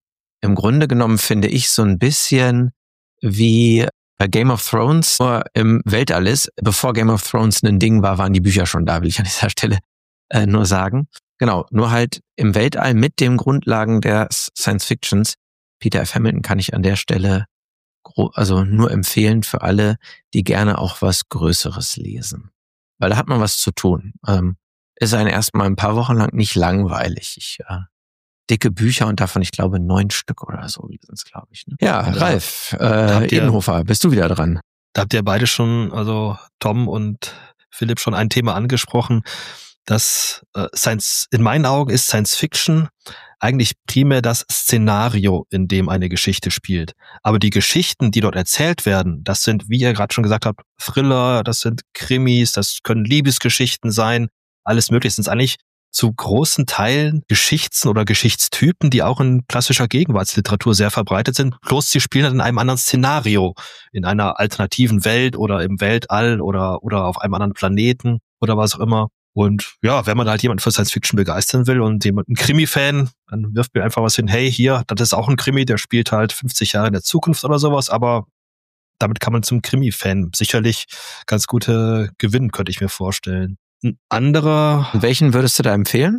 im Grunde genommen, finde ich, so ein bisschen wie bei Game of Thrones nur im Weltall ist. Bevor Game of Thrones ein Ding war, waren die Bücher schon da, will ich an dieser Stelle nur sagen. Genau, nur halt im Weltall mit den Grundlagen der Science Fictions. Peter F. Hamilton kann ich an der Stelle also nur empfehlen für alle, die gerne auch was Größeres lesen. Weil da hat man was zu tun. Ist einen erstmal ein paar Wochen lang nicht langweilig. Dicke Bücher und davon, ich glaube, 9 Stück oder so sind es, glaube ich. Ne? Ja, Ralf, Edenhofer, bist du wieder dran? Da habt ihr beide schon, also Tom und Philipp, schon ein Thema angesprochen, dass in meinen Augen ist Science Fiction eigentlich primär das Szenario, in dem eine Geschichte spielt. Aber die Geschichten, die dort erzählt werden, das sind, wie ihr gerade schon gesagt habt, Thriller, das sind Krimis, das können Liebesgeschichten sein, alles Mögliche. Das sind eigentlich zu großen Teilen Geschichten oder Geschichtstypen, die auch in klassischer Gegenwartsliteratur sehr verbreitet sind. Bloß sie spielen dann in einem anderen Szenario, in einer alternativen Welt oder im Weltall oder auf einem anderen Planeten oder was auch immer. Und ja, wenn man halt jemanden für Science Fiction begeistern will und jemanden Krimi-Fan, dann wirft mir einfach was hin, hey, hier, das ist auch ein Krimi, der spielt halt 50 Jahre in der Zukunft oder sowas, aber damit kann man zum Krimi-Fan sicherlich ganz gute gewinnen, könnte ich mir vorstellen. Ein anderer... Welchen würdest du da empfehlen?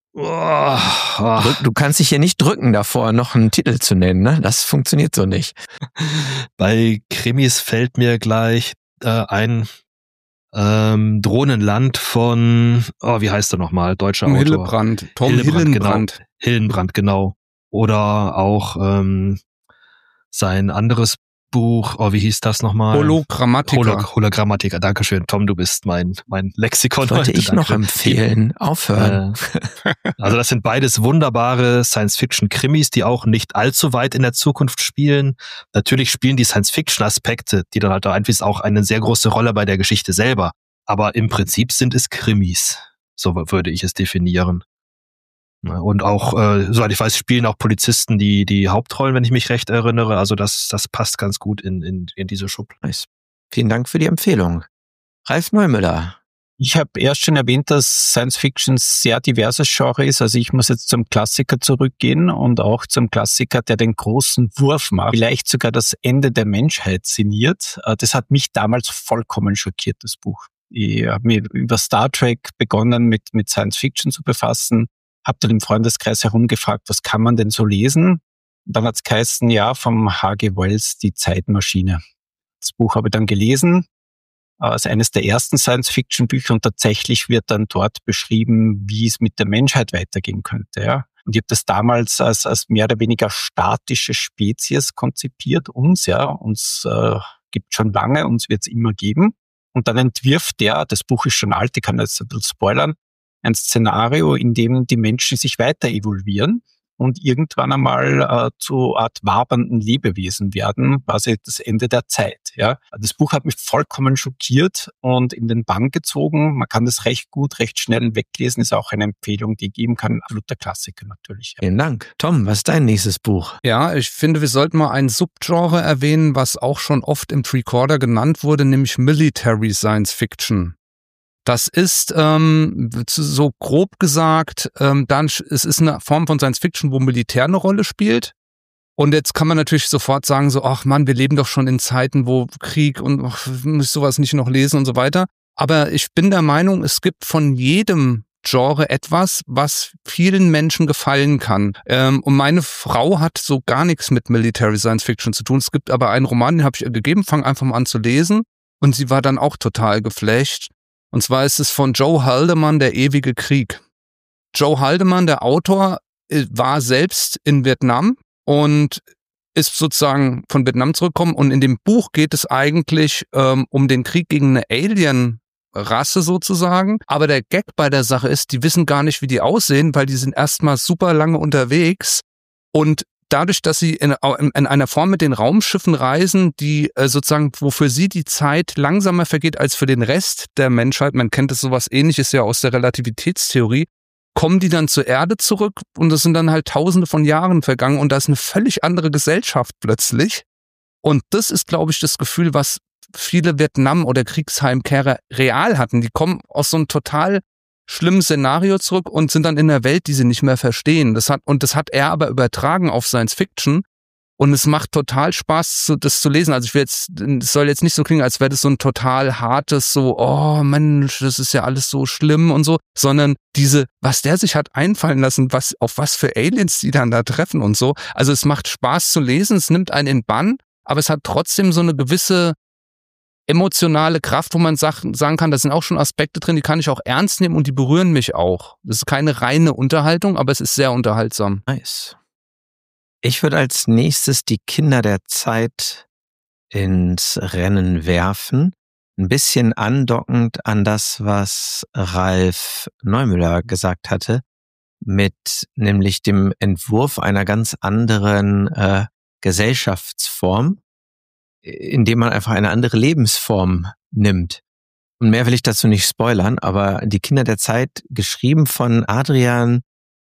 Du kannst dich hier nicht drücken davor, noch einen Titel zu nennen, ne? Das funktioniert so nicht. Bei Krimis fällt mir gleich ein Drohnenland von, wie heißt er nochmal? Deutscher Autor. Tom Hillenbrand. Genau. Hillenbrand, genau. Oder auch sein anderes Buch, wie hieß das nochmal? Hologrammatiker, dankeschön. Tom, du bist mein Lexikon. Wollte ich danke. noch empfehlen, aufhören. Also das sind beides wunderbare Science-Fiction-Krimis, die auch nicht allzu weit in der Zukunft spielen. Natürlich spielen die Science-Fiction-Aspekte, die dann halt da einfließen, auch eine sehr große Rolle bei der Geschichte selber. Aber im Prinzip sind es Krimis. So würde ich es definieren. Und auch, soweit ich weiß, spielen auch Polizisten die Hauptrollen, wenn ich mich recht erinnere. Also das passt ganz gut in diese Schublade. Nice. Vielen Dank für die Empfehlung. Ralf Neumüller. Ich habe erst schon erwähnt, dass Science Fiction sehr diverses Genre ist. Also ich muss jetzt zum Klassiker zurückgehen und auch zum Klassiker, der den großen Wurf macht, vielleicht sogar das Ende der Menschheit sinniert. Das hat mich damals vollkommen schockiert, das Buch. Ich habe mir über Star Trek begonnen, mit Science Fiction zu befassen. Habe dann im Freundeskreis herumgefragt, was kann man denn so lesen? Und dann hat's geheißen, ja, vom H.G. Wells, die Zeitmaschine. Das Buch habe ich dann gelesen, als eines der ersten Science-Fiction-Bücher, und tatsächlich wird dann dort beschrieben, wie es mit der Menschheit weitergehen könnte. Ja. Und ich habe das damals als mehr oder weniger statische Spezies konzipiert. Uns gibt schon lange, uns wird es immer geben. Und dann entwirft das Buch ist schon alt, ich kann jetzt ein bisschen spoilern, ein Szenario, in dem die Menschen sich weiter evolvieren und irgendwann einmal zu Art wabernden Lebewesen werden, quasi das Ende der Zeit. Ja. Das Buch hat mich vollkommen schockiert und in den Bann gezogen. Man kann das recht gut, recht schnell weglesen, ist auch eine Empfehlung, die ich geben kann. Absoluter Klassiker natürlich. Ja. Vielen Dank. Tom, was ist dein nächstes Buch? Ja, ich finde, wir sollten mal ein Subgenre erwähnen, was auch schon oft im Recorder genannt wurde, nämlich Military Science Fiction. Das ist, so grob gesagt, es ist eine Form von Science Fiction, wo Militär eine Rolle spielt. Und jetzt kann man natürlich sofort sagen, so, ach Mann, wir leben doch schon in Zeiten, wo Krieg und muss sowas nicht noch lesen und so weiter. Aber ich bin der Meinung, es gibt von jedem Genre etwas, was vielen Menschen gefallen kann. Und meine Frau hat so gar nichts mit Military Science Fiction zu tun. Es gibt aber einen Roman, den habe ich ihr gegeben, fang einfach mal an zu lesen. Und sie war dann auch total geflasht. Und zwar ist es von Joe Haldeman, Der ewige Krieg. Joe Haldeman, der Autor, war selbst in Vietnam und ist sozusagen von Vietnam zurückgekommen. Und in dem Buch geht es eigentlich um den Krieg gegen eine Alien-Rasse sozusagen. Aber der Gag bei der Sache ist, die wissen gar nicht, wie die aussehen, weil die sind erstmal super lange unterwegs. Und dadurch, dass sie in einer Form mit den Raumschiffen reisen, die sozusagen, wofür sie die Zeit langsamer vergeht als für den Rest der Menschheit, man kennt es sowas Ähnliches ja aus der Relativitätstheorie, kommen die dann zur Erde zurück und es sind dann halt Tausende von Jahren vergangen und da ist eine völlig andere Gesellschaft plötzlich. Und das ist, glaube ich, das Gefühl, was viele Vietnam- oder Kriegsheimkehrer real hatten. Die kommen aus so einem total schlimmen Szenario zurück und sind dann in einer Welt, die sie nicht mehr verstehen. Das hat er aber übertragen auf Science Fiction. Und es macht total Spaß, das zu lesen. Also es soll jetzt nicht so klingen, als wäre das so ein total hartes, so, oh Mensch, das ist ja alles so schlimm und so, sondern was der sich hat einfallen lassen, auf was für Aliens die dann da treffen und so. Also es macht Spaß zu lesen, es nimmt einen in Bann, aber es hat trotzdem so eine gewisse emotionale Kraft, wo man sagen kann, da sind auch schon Aspekte drin, die kann ich auch ernst nehmen und die berühren mich auch. Das ist keine reine Unterhaltung, aber es ist sehr unterhaltsam. Nice. Ich würde als nächstes die Kinder der Zeit ins Rennen werfen. Ein bisschen andockend an das, was Ralf Neumüller gesagt hatte, mit nämlich dem Entwurf einer ganz anderen Gesellschaftsform, indem man einfach eine andere Lebensform nimmt. Und mehr will ich dazu nicht spoilern, aber die Kinder der Zeit, geschrieben von Adrian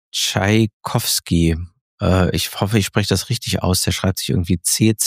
Tchaikovsky. Ich hoffe, ich spreche das richtig aus. Der schreibt sich irgendwie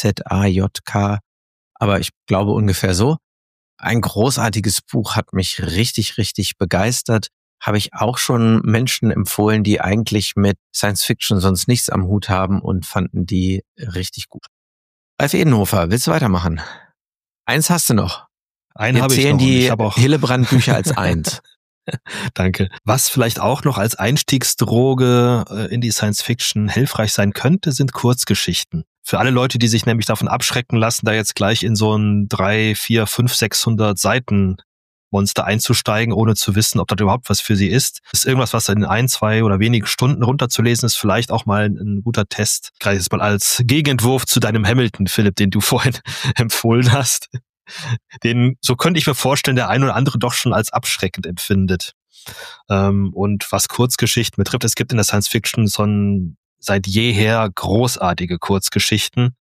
CZAJK, aber ich glaube ungefähr so. Ein großartiges Buch, hat mich richtig, richtig begeistert. Habe ich auch schon Menschen empfohlen, die eigentlich mit Science Fiction sonst nichts am Hut haben und fanden die richtig gut. Ralf Edenhofer, willst du weitermachen? Eins hast du noch. Einen habe ich noch. Wir zählen die Hillebrand-Bücher als eins. Danke. Was vielleicht auch noch als Einstiegsdroge in die Science-Fiction hilfreich sein könnte, sind Kurzgeschichten. Für alle Leute, die sich nämlich davon abschrecken lassen, da jetzt gleich in so ein 3, 4, 5, 600 Seiten Monster einzusteigen, ohne zu wissen, ob das überhaupt was für sie ist irgendwas, was in 1, 2 oder wenigen Stunden runterzulesen ist, vielleicht auch mal ein guter Test. Gerade jetzt mal als Gegenentwurf zu deinem Hamilton, Philipp, den du vorhin empfohlen hast. Den, so könnte ich mir vorstellen, der ein oder andere doch schon als abschreckend empfindet. Und was Kurzgeschichten betrifft, es gibt in der Science Fiction seit jeher großartige Kurzgeschichten.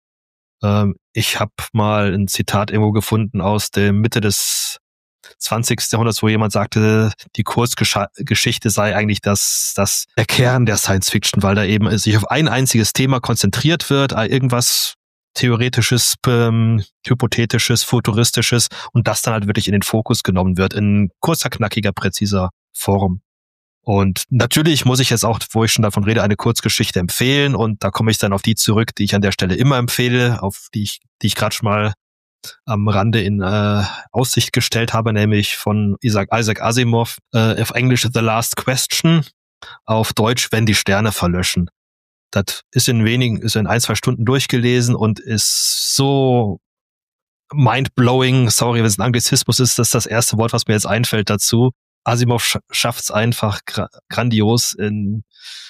Ich habe mal ein Zitat irgendwo gefunden aus der Mitte des 20. Jahrhunderts, wo jemand sagte, die Kurzgeschichte sei eigentlich der Kern der Science Fiction, weil da eben sich auf ein einziges Thema konzentriert wird, irgendwas Theoretisches, Hypothetisches, Futuristisches und das dann halt wirklich in den Fokus genommen wird, in kurzer, knackiger, präziser Form. Und natürlich muss ich jetzt auch, wo ich schon davon rede, eine Kurzgeschichte empfehlen und da komme ich dann auf die zurück, die ich an der Stelle immer empfehle, auf die ich gerade schon mal am Rande in Aussicht gestellt habe, nämlich von Isaac Asimov, auf Englisch The Last Question, auf Deutsch Wenn die Sterne verlöschen. Das ist in 1, 2 Stunden durchgelesen und ist so mind-blowing. Sorry, wenn es ein Anglizismus ist, das ist das erste Wort, was mir jetzt einfällt dazu. Asimov schafft es einfach grandios, in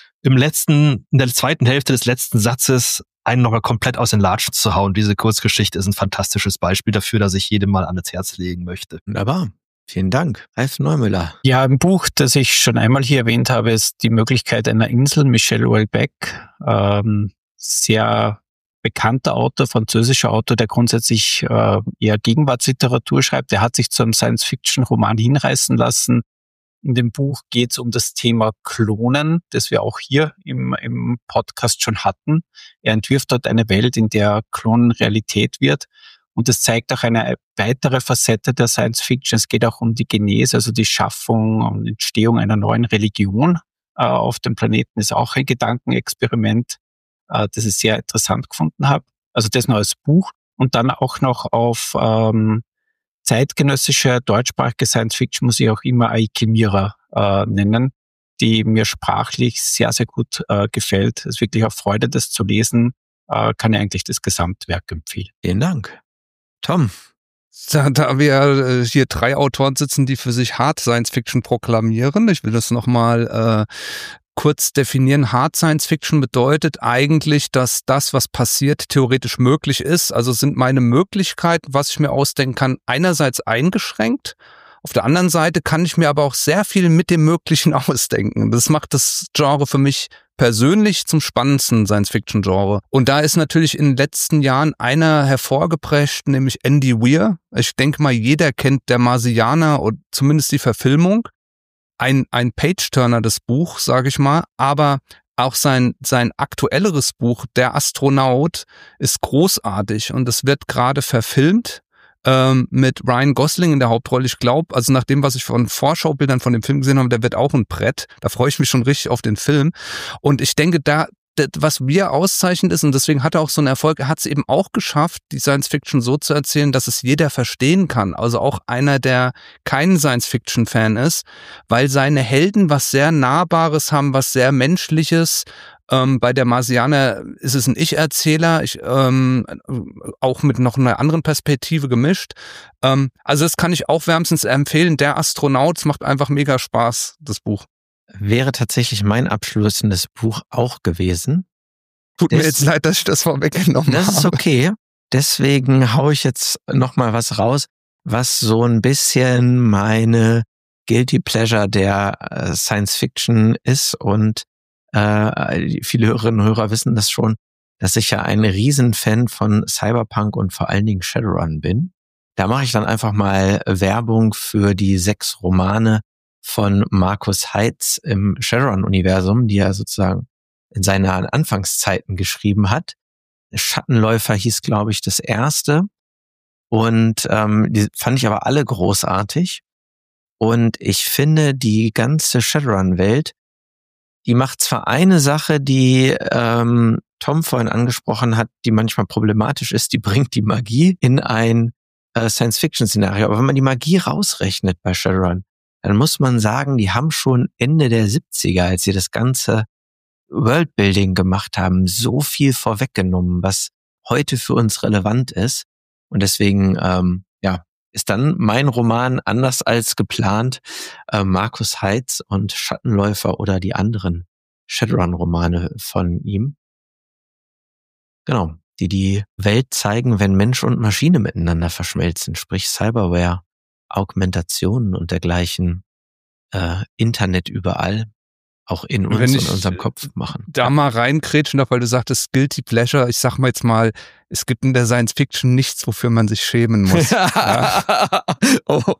der zweiten Hälfte des letzten Satzes einen nochmal komplett aus den Latschen zu hauen. Diese Kurzgeschichte ist ein fantastisches Beispiel dafür, dass ich jedem mal ans Herz legen möchte. Wunderbar. Vielen Dank. Ralf Neumüller. Ja, ein Buch, das ich schon einmal hier erwähnt habe, ist Die Möglichkeit einer Insel, Michel Houellebecq. Sehr bekannter Autor, französischer Autor, der grundsätzlich eher Gegenwartsliteratur schreibt. Der hat sich zu einem Science-Fiction-Roman hinreißen lassen. In dem Buch geht es um das Thema Klonen, das wir auch hier im Podcast schon hatten. Er entwirft dort eine Welt, in der Klonen Realität wird. Und es zeigt auch eine weitere Facette der Science Fiction. Es geht auch um die Genese, also die Schaffung und Entstehung einer neuen Religion auf dem Planeten. Ist auch ein Gedankenexperiment, das ich sehr interessant gefunden habe. Also das noch als Buch. Und dann auch noch auf zeitgenössische deutschsprachige Science Fiction muss ich auch immer Aike Mira nennen, die mir sprachlich sehr, sehr gut gefällt. Es ist wirklich auch Freude, das zu lesen. Kann ich eigentlich das Gesamtwerk empfehlen. Vielen Dank. Tom. Da wir hier 3 Autoren sitzen, die für sich Hard Science Fiction proklamieren, ich will das nochmal kurz definieren. Hard Science Fiction bedeutet eigentlich, dass das, was passiert, theoretisch möglich ist. Also sind meine Möglichkeiten, was ich mir ausdenken kann, einerseits eingeschränkt. Auf der anderen Seite kann ich mir aber auch sehr viel mit dem Möglichen ausdenken. Das macht das Genre für mich persönlich zum spannendsten Science-Fiction-Genre. Und da ist natürlich in den letzten Jahren einer hervorgeprescht, nämlich Andy Weir. Ich denke mal, jeder kennt Der Marsianer oder zumindest die Verfilmung. Ein Page-Turner, das Buch, sage ich mal, aber auch sein aktuelleres Buch, Der Astronaut, ist großartig und es wird gerade verfilmt. mit Ryan Gosling in der Hauptrolle. Ich glaube, also nach dem, was ich von Vorschaubildern von dem Film gesehen habe, der wird auch ein Brett. Da freue ich mich schon richtig auf den Film. Und ich denke, was wir auszeichnet ist, und deswegen hat er auch so einen Erfolg, er hat es eben auch geschafft, die Science-Fiction so zu erzählen, dass es jeder verstehen kann. Also auch einer, der kein Science-Fiction-Fan ist, weil seine Helden was sehr Nahbares haben, was sehr Menschliches. Bei der Marsianer ist es ein Ich-Erzähler, auch mit noch einer anderen Perspektive gemischt. Also das kann ich auch wärmstens empfehlen. Der Astronaut, es macht einfach mega Spaß, das Buch. Wäre tatsächlich mein abschließendes Buch auch gewesen. Tut mir jetzt leid, dass ich das vorweggenommen habe. Das ist okay. Deswegen haue ich jetzt nochmal was raus, was so ein bisschen meine Guilty Pleasure der Science Fiction ist. Und viele Hörerinnen und Hörer wissen das schon, dass ich ja ein Riesenfan von Cyberpunk und vor allen Dingen Shadowrun bin. Da mache ich dann einfach mal Werbung für die 6 Romane von Markus Heitz im Shadowrun-Universum, die er sozusagen in seinen Anfangszeiten geschrieben hat. Schattenläufer hieß, glaube ich, das erste. Und die fand ich aber alle großartig. Und ich finde, die ganze Shadowrun-Welt, die macht zwar eine Sache, die Tom vorhin angesprochen hat, die manchmal problematisch ist, die bringt die Magie in ein Science-Fiction-Szenario. Aber wenn man die Magie rausrechnet bei Shadowrun, dann muss man sagen, die haben schon Ende der 70er, als sie das ganze Worldbuilding gemacht haben, so viel vorweggenommen, was heute für uns relevant ist. Und deswegen ist dann mein Roman anders als geplant Markus Heitz und Schattenläufer oder die anderen Shadowrun-Romane von ihm. Genau, die Welt zeigen, wenn Mensch und Maschine miteinander verschmelzen, sprich Cyberware, Augmentationen und dergleichen, Internet überall, auch in uns und unserem Kopf machen. Da mal reinkrätschen darf, weil du sagtest Guilty Pleasure, ich sag mal jetzt mal, es gibt in der Science Fiction nichts, wofür man sich schämen muss. Ja. Oh.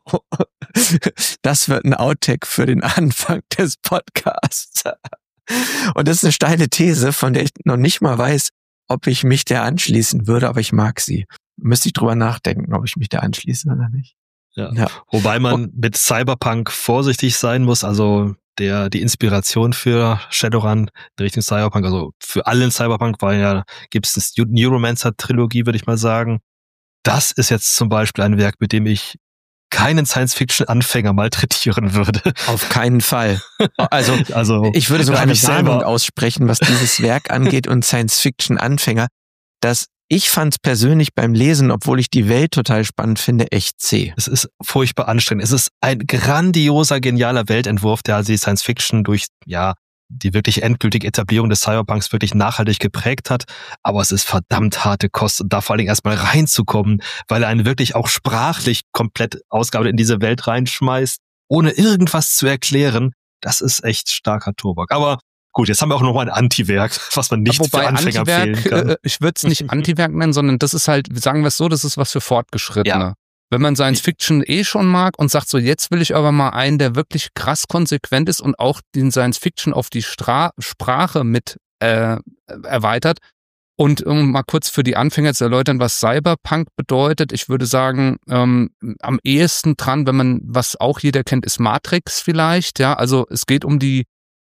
Das wird ein Outtake für den Anfang des Podcasts. Und das ist eine steile These, von der ich noch nicht mal weiß, ob ich mich der anschließen würde, aber ich mag sie. Müsste ich drüber nachdenken, ob ich mich der anschließe oder nicht. Ja. Wobei man mit Cyberpunk vorsichtig sein muss, also die Inspiration für Shadowrun in Richtung Cyberpunk, also für allen Cyberpunk, weil ja gibt es eine Neuromancer-Trilogie, würde ich mal sagen. Das ist jetzt zum Beispiel ein Werk, mit dem ich keinen Science-Fiction-Anfänger malträtieren würde. Auf keinen Fall. Also ich würde sogar eine Warnung aussprechen, was dieses Werk angeht und Science-Fiction-Anfänger, dass ich fand es persönlich beim Lesen, obwohl ich die Welt total spannend finde, echt zäh. Es ist furchtbar anstrengend. Es ist ein grandioser, genialer Weltentwurf, der die Science-Fiction durch die wirklich endgültige Etablierung des Cyberpunks wirklich nachhaltig geprägt hat. Aber es ist verdammt harte Kost, da vor allen Dingen erstmal reinzukommen, weil er einen wirklich auch sprachlich komplett ausgearbeitet in diese Welt reinschmeißt, ohne irgendwas zu erklären. Das ist echt starker Tobak. Aber gut, jetzt haben wir auch noch mal ein Anti-Werk, was man nicht für Anfänger empfehlen kann. Ich würde es nicht Anti-Werk nennen, sondern das ist halt, sagen wir es so, das ist was für Fortgeschrittene. Ja. Wenn man Science-Fiction schon mag und sagt so, jetzt will ich aber mal einen, der wirklich krass konsequent ist und auch den Science-Fiction auf die Sprache mit erweitert. Und um mal kurz für die Anfänger zu erläutern, was Cyberpunk bedeutet, ich würde sagen, am ehesten dran, wenn man, was auch jeder kennt, ist Matrix vielleicht. Ja, also es geht um die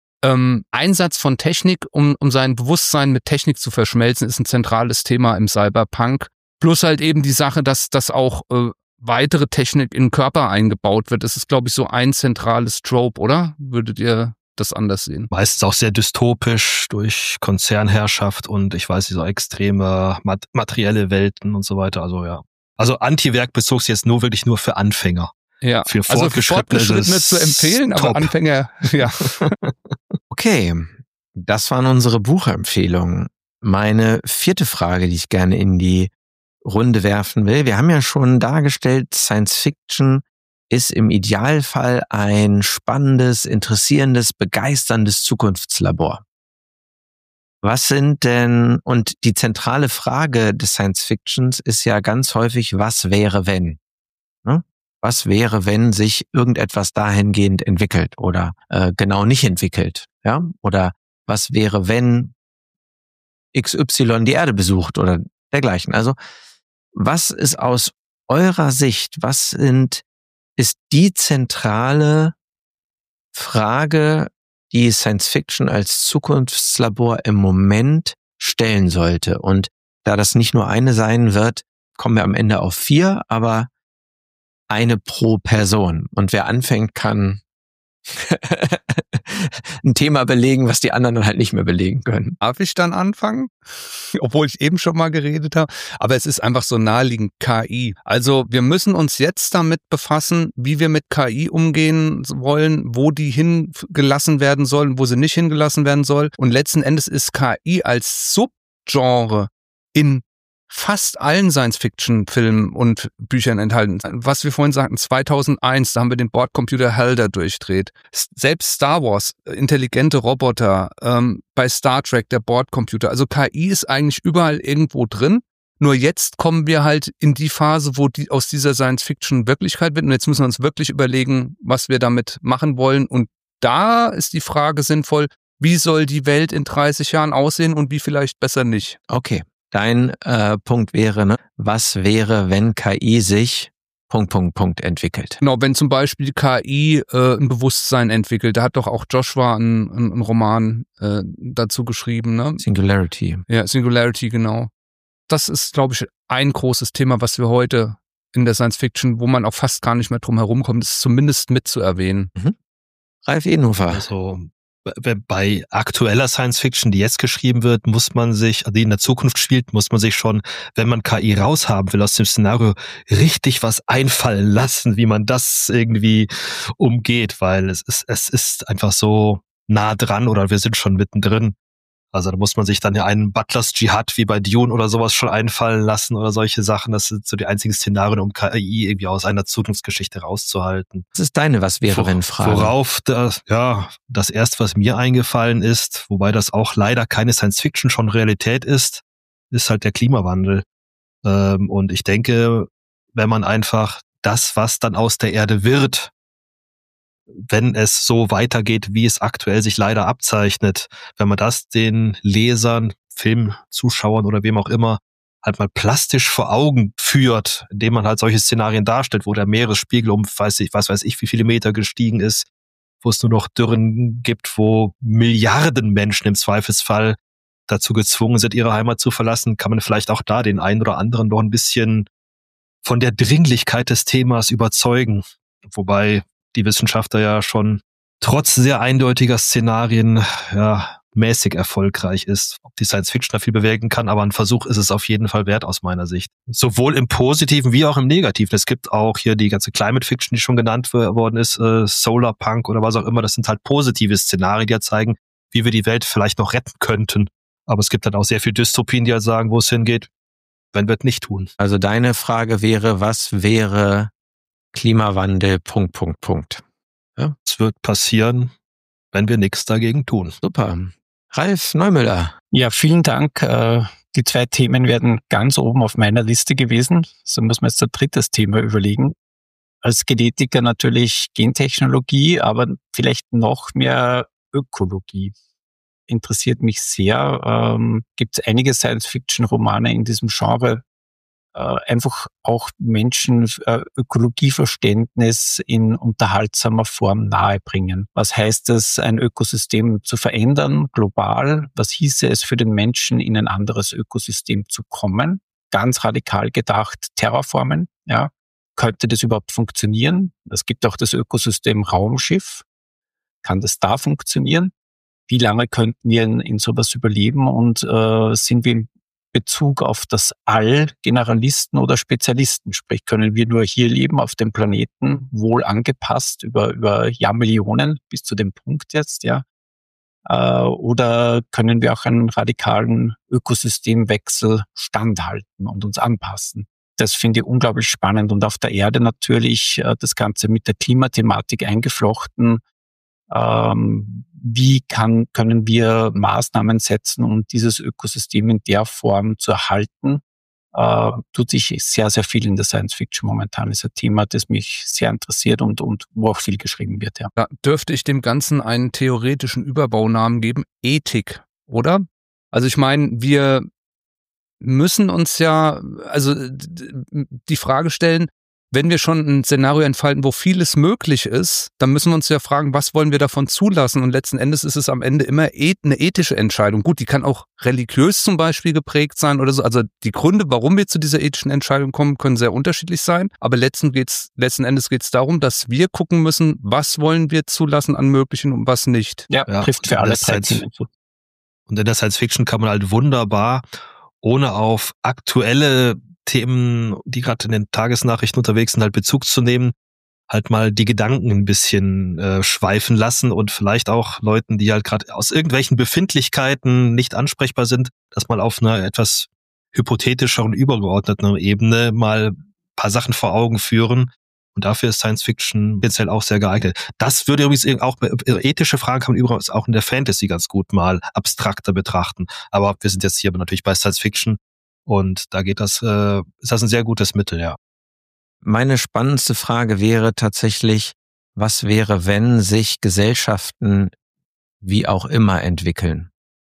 Einsatz von Technik, um sein Bewusstsein mit Technik zu verschmelzen, ist ein zentrales Thema im Cyberpunk. Plus halt eben die Sache, dass auch weitere Technik in den Körper eingebaut wird. Das ist, glaube ich, so ein zentrales Trope, oder? Würdet ihr das anders sehen? Meistens auch sehr dystopisch durch Konzernherrschaft und ich weiß nicht, so extreme materielle Welten und so weiter. Also ja. Also Anti-Werk bezog sich jetzt wirklich nur für Anfänger. Ja, für Fortgeschrittene zu empfehlen, aber Anfänger, ja. Okay, das waren unsere Buchempfehlungen. Meine 4. Frage, die ich gerne in die Runde werfen will. Wir haben ja schon dargestellt, Science Fiction ist im Idealfall ein spannendes, interessierendes, begeisterndes Zukunftslabor. Was sind denn, und die zentrale Frage des Science Fictions ist ja ganz häufig, was wäre, wenn? Ne? Was wäre, wenn sich irgendetwas dahingehend entwickelt oder genau nicht entwickelt? Ja? Oder was wäre, wenn XY die Erde besucht oder dergleichen? Also was ist aus eurer Sicht, ist die zentrale Frage, die Science Fiction als Zukunftslabor im Moment stellen sollte? Und da das nicht nur eine sein wird, kommen wir am Ende auf 4, aber eine pro Person. Und wer anfängt, kann ein Thema belegen, was die anderen dann halt nicht mehr belegen können. Darf ich dann anfangen? Obwohl ich eben schon mal geredet habe. Aber es ist einfach so naheliegend, KI. Also wir müssen uns jetzt damit befassen, wie wir mit KI umgehen wollen, wo die hingelassen werden sollen, wo sie nicht hingelassen werden soll. Und letzten Endes ist KI als Subgenre in fast allen Science-Fiction-Filmen und Büchern enthalten. Was wir vorhin sagten, 2001, da haben wir den Bordcomputer Helder durchdreht. Selbst Star Wars, intelligente Roboter, bei Star Trek der Bordcomputer. Also KI ist eigentlich überall irgendwo drin. Nur jetzt kommen wir halt in die Phase, wo die aus dieser Science-Fiction Wirklichkeit wird. Und jetzt müssen wir uns wirklich überlegen, was wir damit machen wollen. Und da ist die Frage sinnvoll, wie soll die Welt in 30 Jahren aussehen und wie vielleicht besser nicht? Okay. Dein Punkt wäre, was wäre, wenn KI sich ... entwickelt? Genau, wenn zum Beispiel die KI ein Bewusstsein entwickelt. Da hat doch auch Joshua einen Roman dazu geschrieben. Ne? Singularity. Ja, Singularity, genau. Das ist, glaube ich, ein großes Thema, was wir heute in der Science Fiction, wo man auch fast gar nicht mehr drum herumkommt, ist zumindest mitzuerwähnen. Ralf Edenhofer. Also bei aktueller Science-Fiction, die jetzt geschrieben wird, die in der Zukunft spielt, muss man sich schon, wenn man KI raushaben will aus dem Szenario, richtig was einfallen lassen, wie man das irgendwie umgeht, weil es ist einfach so nah dran oder wir sind schon mittendrin. Also da muss man sich dann ja einen Butlers Jihad wie bei Dune oder sowas schon einfallen lassen oder solche Sachen. Das sind so die einzigen Szenarien, um KI irgendwie aus einer Zukunftsgeschichte rauszuhalten. Was ist deine Was wäre wenn Frage? Worauf das erste, was mir eingefallen ist, wobei das auch leider keine Science-Fiction, schon Realität ist halt der Klimawandel. Und ich denke, wenn man einfach das, was dann aus der Erde wird, wenn es so weitergeht, wie es aktuell sich leider abzeichnet, wenn man das den Lesern, Filmzuschauern oder wem auch immer halt mal plastisch vor Augen führt, indem man halt solche Szenarien darstellt, wo der Meeresspiegel um was weiß ich wie viele Meter gestiegen ist, wo es nur noch Dürren gibt, wo Milliarden Menschen im Zweifelsfall dazu gezwungen sind, ihre Heimat zu verlassen, kann man vielleicht auch da den einen oder anderen noch ein bisschen von der Dringlichkeit des Themas überzeugen. Wobei die Wissenschaftler ja schon trotz sehr eindeutiger Szenarien mäßig erfolgreich ist. Ob die Science-Fiction da viel bewirken kann, aber ein Versuch ist es auf jeden Fall wert aus meiner Sicht. Sowohl im Positiven wie auch im Negativen. Es gibt auch hier die ganze Climate Fiction, die schon genannt worden ist, Solarpunk oder was auch immer. Das sind halt positive Szenarien, die ja zeigen, wie wir die Welt vielleicht noch retten könnten. Aber es gibt dann auch sehr viel Dystopien, die halt sagen, wo es hingeht, wenn wir es nicht tun. Also deine Frage wäre, was wäre Klimawandel ... Ja, es wird passieren, wenn wir nichts dagegen tun. Super. Ralf Neumüller. Ja, vielen Dank. Die 2 Themen werden ganz oben auf meiner Liste gewesen. So muss man jetzt ein drittes Thema überlegen. Als Genetiker natürlich Gentechnologie, aber vielleicht noch mehr Ökologie. Interessiert mich sehr. Gibt es einige Science-Fiction-Romane in diesem Genre, einfach auch Menschen Ökologieverständnis in unterhaltsamer Form nahebringen. Was heißt es, ein Ökosystem zu verändern, global? Was hieße es für den Menschen, in ein anderes Ökosystem zu kommen? Ganz radikal gedacht, Terraformen, ja. Könnte das überhaupt funktionieren? Es gibt auch das Ökosystem Raumschiff. Kann das da funktionieren? Wie lange könnten wir in sowas überleben und sind wir Bezug auf das All Generalisten oder Spezialisten? Sprich, können wir nur hier leben auf dem Planeten, wohl angepasst über Jahrmillionen bis zu dem Punkt jetzt, ja? Oder können wir auch einen radikalen Ökosystemwechsel standhalten und uns anpassen? Das finde ich unglaublich spannend und auf der Erde natürlich das Ganze mit der Klimathematik eingeflochten. Wie können wir Maßnahmen setzen, um dieses Ökosystem in der Form zu erhalten? Tut sich sehr, sehr viel in der Science Fiction momentan. Ist ein Thema, das mich sehr interessiert und wo auch viel geschrieben wird. Ja. Da dürfte ich dem Ganzen einen theoretischen Überbaunamen geben. Ethik, oder? Also ich meine, wir müssen uns ja, also die Frage stellen, wenn wir schon ein Szenario entfalten, wo vieles möglich ist, dann müssen wir uns ja fragen, was wollen wir davon zulassen? Und letzten Endes ist es am Ende immer eine ethische Entscheidung. Gut, die kann auch religiös zum Beispiel geprägt sein oder so. Also die Gründe, warum wir zu dieser ethischen Entscheidung kommen, können sehr unterschiedlich sein. Aber letzten Endes geht es darum, dass wir gucken müssen, was wollen wir zulassen an Möglichen und was nicht. Ja, trifft für alle Zeiten zu. Und in der Science Fiction kann man halt wunderbar, ohne auf aktuelle Themen, die gerade in den Tagesnachrichten unterwegs sind, halt Bezug zu nehmen, halt mal die Gedanken ein bisschen schweifen lassen und vielleicht auch Leuten, die halt gerade aus irgendwelchen Befindlichkeiten nicht ansprechbar sind, das mal auf einer etwas hypothetischeren, übergeordneten Ebene mal ein paar Sachen vor Augen führen. Und dafür ist Science Fiction speziell auch sehr geeignet. Das würde übrigens auch, ethische Fragen kann man übrigens auch in der Fantasy ganz gut mal abstrakter betrachten. Aber wir sind jetzt hier natürlich bei Science Fiction. Und da ist das ein sehr gutes Mittel, ja. Meine spannendste Frage wäre tatsächlich, was wäre, wenn sich Gesellschaften wie auch immer entwickeln?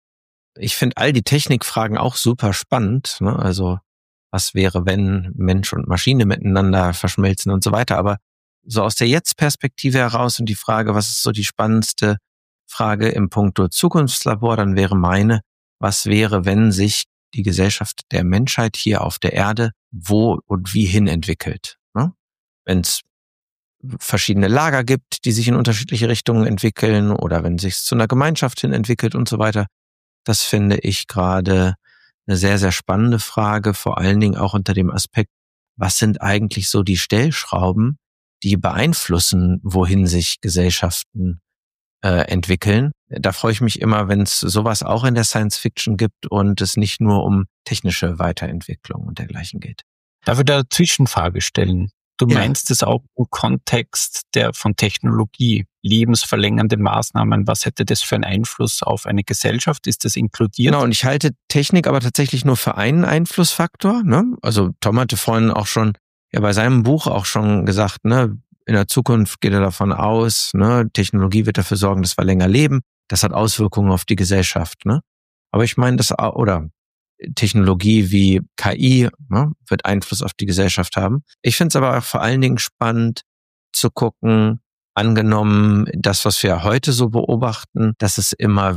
Ich finde all die Technikfragen auch super spannend, ne? Also was wäre, wenn Mensch und Maschine miteinander verschmelzen und so weiter. Aber so aus der Jetzt-Perspektive heraus und die Frage, was ist so die spannendste Frage im Punkto Zukunftslabor, dann wäre meine, was wäre, wenn sich die Gesellschaft der Menschheit hier auf der Erde wo und wie hin entwickelt. Ne? Wenn es verschiedene Lager gibt, die sich in unterschiedliche Richtungen entwickeln oder wenn es sich zu einer Gemeinschaft hin entwickelt und so weiter. Das finde ich gerade eine sehr, sehr spannende Frage, vor allen Dingen auch unter dem Aspekt, was sind eigentlich so die Stellschrauben, die beeinflussen, wohin sich Gesellschaften entwickeln. Da freue ich mich immer, wenn es sowas auch in der Science Fiction gibt und es nicht nur um technische Weiterentwicklung und dergleichen geht. Darf ich da eine Zwischenfrage stellen? Du meinst es auch im Kontext von Technologie, lebensverlängernde Maßnahmen. Was hätte das für einen Einfluss auf eine Gesellschaft? Ist das inkludiert? Genau, und ich halte Technik aber tatsächlich nur für einen Einflussfaktor. Ne? Also Tom hatte vorhin auch schon bei seinem Buch auch schon gesagt, ne, in der Zukunft geht er davon aus, ne, Technologie wird dafür sorgen, dass wir länger leben. Das hat Auswirkungen auf die Gesellschaft. Ne? Aber ich meine, oder Technologie wie KI, ne, wird Einfluss auf die Gesellschaft haben. Ich finde es aber auch vor allen Dingen spannend zu gucken, angenommen, das, was wir heute so beobachten, dass es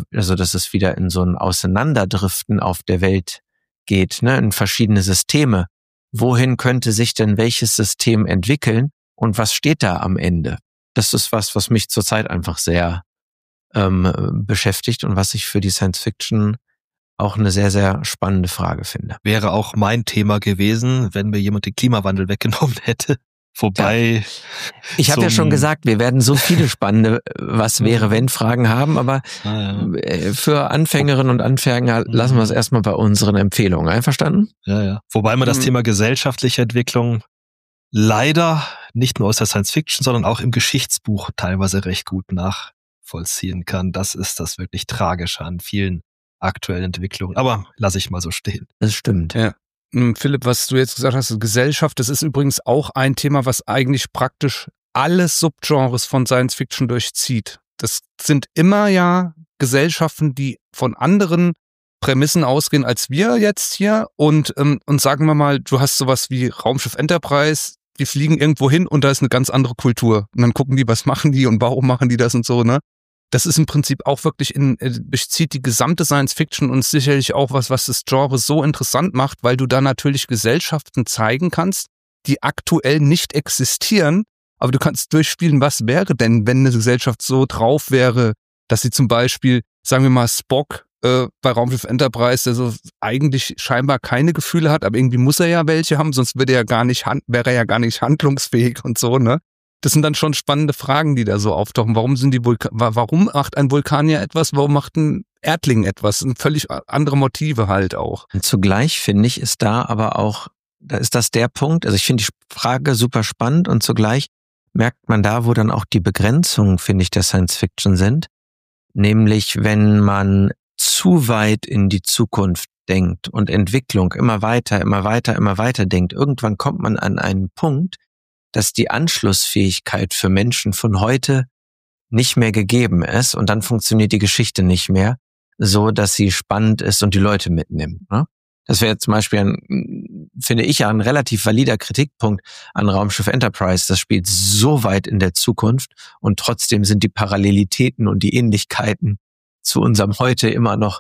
wieder in so ein Auseinanderdriften auf der Welt geht, ne, in verschiedene Systeme. Wohin könnte sich denn welches System entwickeln? Und was steht da am Ende? Das ist was mich zurzeit einfach sehr beschäftigt und was ich für die Science Fiction auch eine sehr, sehr spannende Frage finde. Wäre auch mein Thema gewesen, wenn mir jemand den Klimawandel weggenommen hätte. Wobei... Ich habe ja schon gesagt, wir werden so viele spannende Was-wäre-wenn-Fragen haben, aber für Anfängerinnen und Anfänger lassen wir es erstmal bei unseren Empfehlungen. Einverstanden? Ja. Wobei man das Thema gesellschaftliche Entwicklung leider nicht nur aus der Science Fiction, sondern auch im Geschichtsbuch teilweise recht gut nachvollziehen kann. Das ist das wirklich Tragische an vielen aktuellen Entwicklungen. Aber lasse ich mal so stehen. Das stimmt. Ja. Philipp, was du jetzt gesagt hast, Gesellschaft, das ist übrigens auch ein Thema, was eigentlich praktisch alle Subgenres von Science Fiction durchzieht. Das sind immer ja Gesellschaften, die von anderen Prämissen ausgehen als wir jetzt hier und sagen wir mal, du hast sowas wie Raumschiff Enterprise, die fliegen irgendwo hin und da ist eine ganz andere Kultur. Und dann gucken die, was machen die und warum machen die das und so, ne? Das ist im Prinzip auch wirklich bezieht die gesamte Science Fiction und ist sicherlich auch was das Genre so interessant macht, weil du da natürlich Gesellschaften zeigen kannst, die aktuell nicht existieren, aber du kannst durchspielen, was wäre denn, wenn eine Gesellschaft so drauf wäre, dass sie zum Beispiel, sagen wir mal, Spock bei Raumschiff Enterprise, der so eigentlich scheinbar keine Gefühle hat, aber irgendwie muss er ja welche haben, sonst wäre er ja gar nicht handlungsfähig und so, ne? Das sind dann schon spannende Fragen, die da so auftauchen. Warum macht ein Vulkanier etwas? Warum macht ein Erdling etwas? Das sind völlig andere Motive halt auch. Und zugleich finde ich, ist da ist das der Punkt. Also ich finde die Frage super spannend und zugleich merkt man da, wo dann auch die Begrenzungen, finde ich, der Science Fiction sind. Nämlich, wenn man zu weit in die Zukunft denkt und Entwicklung immer weiter denkt. Irgendwann kommt man an einen Punkt, dass die Anschlussfähigkeit für Menschen von heute nicht mehr gegeben ist und dann funktioniert die Geschichte nicht mehr so, dass sie spannend ist und die Leute mitnimmt. Ne? Das wäre zum Beispiel finde ich ja ein relativ valider Kritikpunkt an Raumschiff Enterprise. Das spielt so weit in der Zukunft und trotzdem sind die Parallelitäten und die Ähnlichkeiten zu unserem Heute immer noch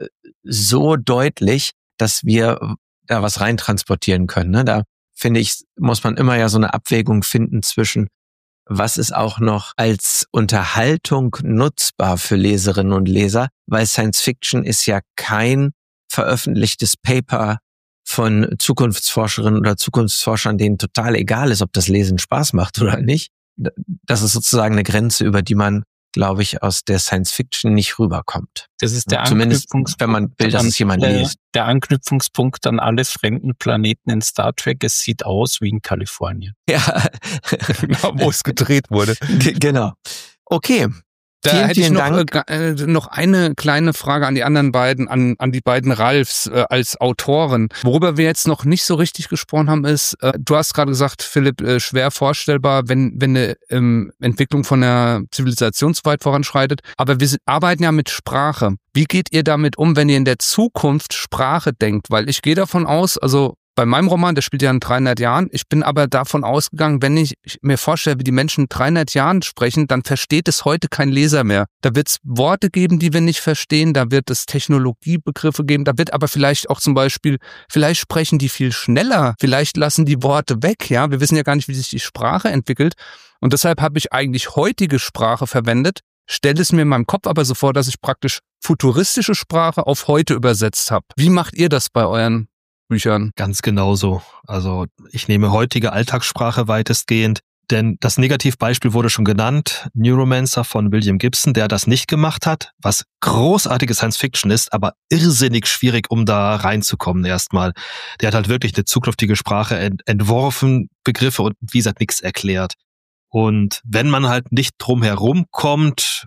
so deutlich, dass wir da was reintransportieren können. Ne? Da finde ich, muss man immer ja so eine Abwägung finden zwischen, was ist auch noch als Unterhaltung nutzbar für Leserinnen und Leser, weil Science Fiction ist ja kein veröffentlichtes Paper von Zukunftsforscherinnen oder Zukunftsforschern, denen total egal ist, ob das Lesen Spaß macht oder nicht. Das ist sozusagen eine Grenze, über die man, glaube ich, aus der Science Fiction nicht rüberkommt. Das ist der Zumindest, Anknüpfungspunkt, wenn man will, dass es jemand liest. Der Anknüpfungspunkt an alle fremden Planeten in Star Trek, es sieht aus wie in Kalifornien. Ja, Genau, wo es gedreht wurde. Genau. Okay. Da hätte ich Dank. noch eine kleine Frage an die anderen beiden, an die beiden Ralfs als Autoren. Worüber wir jetzt noch nicht so richtig gesprochen haben, ist, du hast gerade gesagt, Philipp, schwer vorstellbar, wenn eine Entwicklung von der Zivilisation so weit voranschreitet. Aber wir arbeiten ja mit Sprache. Wie geht ihr damit um, wenn ihr in der Zukunft Sprache denkt? Weil ich gehe davon aus, also bei meinem Roman, der spielt ja in 300 Jahren, ich bin aber davon ausgegangen, wenn ich mir vorstelle, wie die Menschen in 300 Jahren sprechen, dann versteht es heute kein Leser mehr. Da wird es Worte geben, die wir nicht verstehen, da wird es Technologiebegriffe geben, da wird aber vielleicht auch zum Beispiel, vielleicht sprechen die viel schneller, vielleicht lassen die Worte weg, ja, wir wissen ja gar nicht, wie sich die Sprache entwickelt und deshalb habe ich eigentlich heutige Sprache verwendet, stelle es mir in meinem Kopf aber so vor, dass ich praktisch futuristische Sprache auf heute übersetzt habe. Wie macht ihr das bei euren Büchern? Ganz genauso. Also ich nehme heutige Alltagssprache weitestgehend, denn das Negativbeispiel wurde schon genannt, Neuromancer von William Gibson, der das nicht gemacht hat, was großartige Science-Fiction ist, aber irrsinnig schwierig, um da reinzukommen erstmal. Der hat halt wirklich eine zukünftige Sprache entworfen, Begriffe und wie gesagt nichts erklärt. Und wenn man halt nicht drum herum kommt,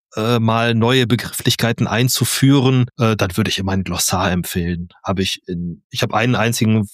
mal neue Begrifflichkeiten einzuführen, dann würde ich immer ein Glossar empfehlen. Ich habe einen einzigen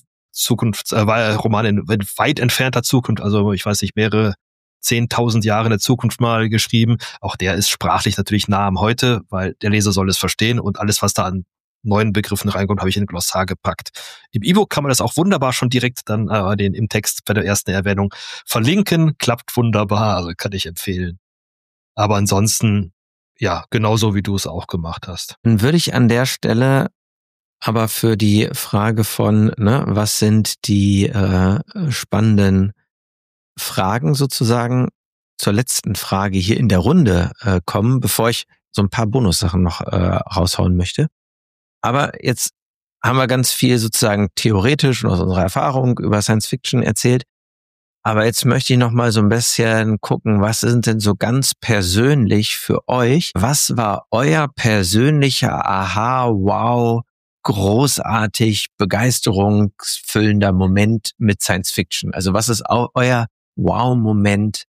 Roman in weit entfernter Zukunft, also ich weiß nicht, mehrere 10.000 Jahre in der Zukunft mal geschrieben. Auch der ist sprachlich natürlich nah am Heute, weil der Leser soll es verstehen und alles, was da an neuen Begriffen reinkommt, habe ich in ein Glossar gepackt. Im E-Book kann man das auch wunderbar schon direkt dann im Text bei der ersten Erwähnung verlinken. Klappt wunderbar, also kann ich empfehlen. Aber ansonsten ja, genauso wie du es auch gemacht hast. Dann würde ich an der Stelle aber für die Frage von, was sind die spannenden Fragen sozusagen zur letzten Frage hier in der Runde kommen, bevor ich so ein paar Bonussachen noch raushauen möchte. Aber jetzt haben wir ganz viel sozusagen theoretisch und aus unserer Erfahrung über Science Fiction erzählt. Aber jetzt möchte ich noch mal so ein bisschen gucken, was sind denn so ganz persönlich für euch? Was war euer persönlicher Aha, wow, großartig, begeisterungsfüllender Moment mit Science Fiction? Also was ist auch euer Wow-Moment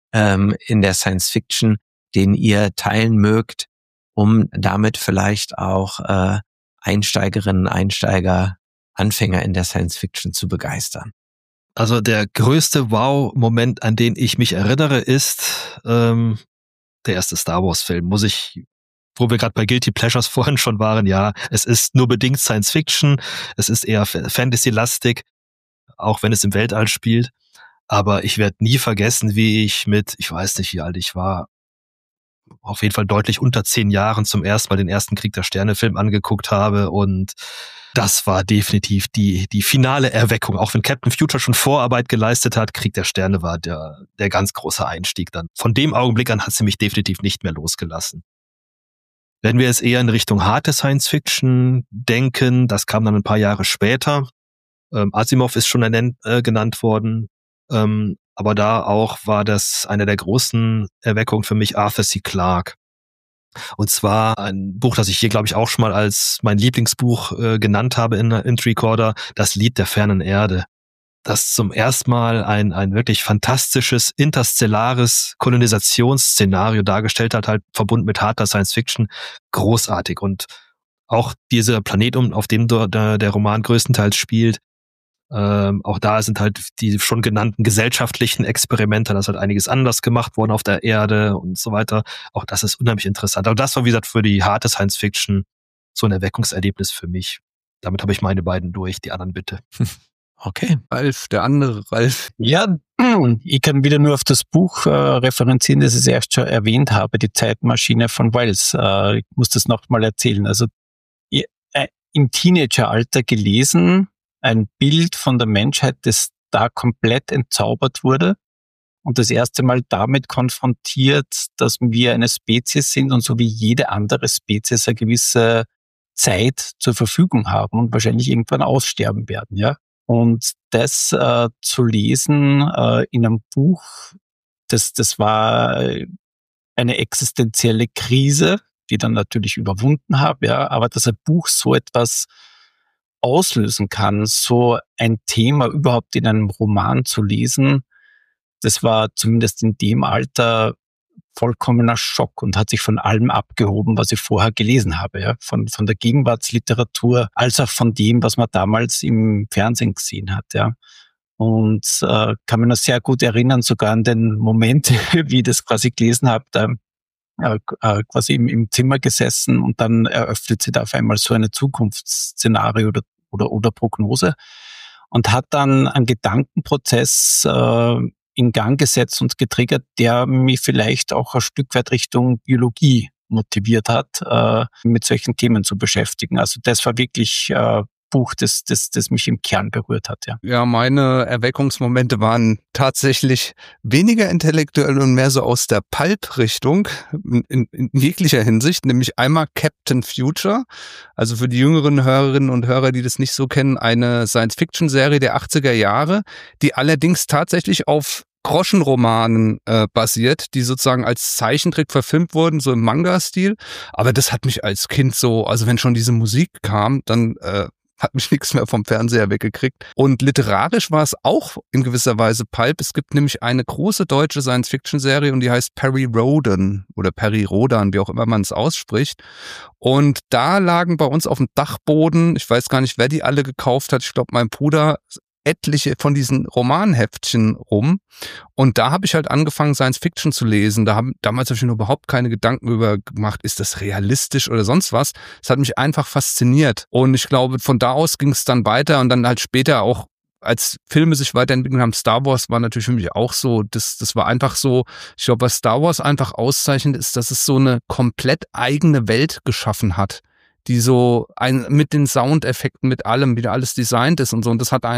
in der Science Fiction, den ihr teilen mögt, um damit vielleicht auch Einsteigerinnen, Einsteiger, Anfänger in der Science Fiction zu begeistern? Also der größte Wow-Moment, an den ich mich erinnere, ist der erste Star Wars-Film. Wo wir gerade bei Guilty Pleasures vorhin schon waren, ja, es ist nur bedingt Science Fiction, es ist eher Fantasy-lastig, auch wenn es im Weltall spielt. Aber ich werde nie vergessen, wie ich ich weiß nicht, wie alt ich war, auf jeden Fall deutlich unter 10 Jahren zum ersten Mal den ersten Krieg der Sterne-Film angeguckt habe und das war definitiv die finale Erweckung. Auch wenn Captain Future schon Vorarbeit geleistet hat, Krieg der Sterne war der ganz große Einstieg dann. Von dem Augenblick an hat sie mich definitiv nicht mehr losgelassen. Wenn wir jetzt eher in Richtung harte Science-Fiction denken, das kam dann ein paar Jahre später. Asimov ist schon genannt worden. Aber da auch war das eine der großen Erweckungen für mich, Arthur C. Clarke. Und zwar ein Buch, das ich hier, glaube ich, auch schon mal als mein Lieblingsbuch genannt habe in Tricorder, Das Lied der fernen Erde. Das zum ersten Mal ein wirklich fantastisches, interstellares Kolonisationsszenario dargestellt hat, halt verbunden mit harter Science-Fiction. Großartig. Und auch dieser Planet, auf dem der Roman größtenteils spielt, auch da sind halt die schon genannten gesellschaftlichen Experimente, da ist halt einiges anders gemacht worden auf der Erde und so weiter. Auch das ist unheimlich interessant. Aber das war, wie gesagt, für die harte Science-Fiction so ein Erweckungserlebnis für mich. Damit habe ich meine beiden durch, die anderen bitte. Okay. Ralf, der andere Ralf. Ja, ich kann wieder nur auf das Buch referenzieren, das ich erst schon erwähnt habe, die Zeitmaschine von Wells. Ich muss das nochmal erzählen. Also im Teenageralter gelesen, ein Bild von der Menschheit, das da komplett entzaubert wurde und das erste Mal damit konfrontiert, dass wir eine Spezies sind und so wie jede andere Spezies eine gewisse Zeit zur Verfügung haben und wahrscheinlich irgendwann aussterben werden, ja. Und das zu lesen in einem Buch, das war eine existenzielle Krise, die dann natürlich überwunden habe, ja, aber dass ein Buch so etwas auslösen kann, so ein Thema überhaupt in einem Roman zu lesen, das war zumindest in dem Alter vollkommener Schock und hat sich von allem abgehoben, was ich vorher gelesen habe, ja, von der Gegenwartsliteratur als auch von dem, was man damals im Fernsehen gesehen hat, ja. Und kann mich noch sehr gut erinnern, sogar an den Moment, wie ich das quasi gelesen habe, da quasi im Zimmer gesessen und dann eröffnet sich da auf einmal so eine Zukunftsszenario oder Prognose und hat dann einen Gedankenprozess in Gang gesetzt und getriggert, der mich vielleicht auch ein Stück weit Richtung Biologie motiviert hat, mit solchen Themen zu beschäftigen. Also das war wirklich Buch, das mich im Kern berührt hat, ja. Ja, meine Erweckungsmomente waren tatsächlich weniger intellektuell und mehr so aus der Pulp-Richtung in jeglicher Hinsicht, nämlich einmal Captain Future, also für die jüngeren Hörerinnen und Hörer, die das nicht so kennen, eine Science-Fiction-Serie der 80er Jahre, die allerdings tatsächlich auf Groschenromanen basiert, die sozusagen als Zeichentrick verfilmt wurden, so im Manga-Stil. Aber das hat mich als Kind so, also wenn schon diese Musik kam, dann hat mich nichts mehr vom Fernseher weggekriegt. Und literarisch war es auch in gewisser Weise Pulp. Es gibt nämlich eine große deutsche Science-Fiction-Serie und die heißt Perry Rhodan oder Perry Rhodan, wie auch immer man es ausspricht. Und da lagen bei uns auf dem Dachboden, ich weiß gar nicht, wer die alle gekauft hat, ich glaube mein Bruder, etliche von diesen Romanheftchen rum. Und da habe ich halt angefangen, Science-Fiction zu lesen. Damals habe ich mir überhaupt keine Gedanken über gemacht, ist das realistisch oder sonst was. Es hat mich einfach fasziniert. Und ich glaube, von da aus ging es dann weiter und dann halt später auch, als Filme sich weiterentwickelt haben, Star Wars war natürlich für mich auch so, das war einfach so, ich glaube, was Star Wars einfach auszeichnet, ist, dass es so eine komplett eigene Welt geschaffen hat, die so mit den Soundeffekten, mit allem, wie da alles designt ist und so. Und das hat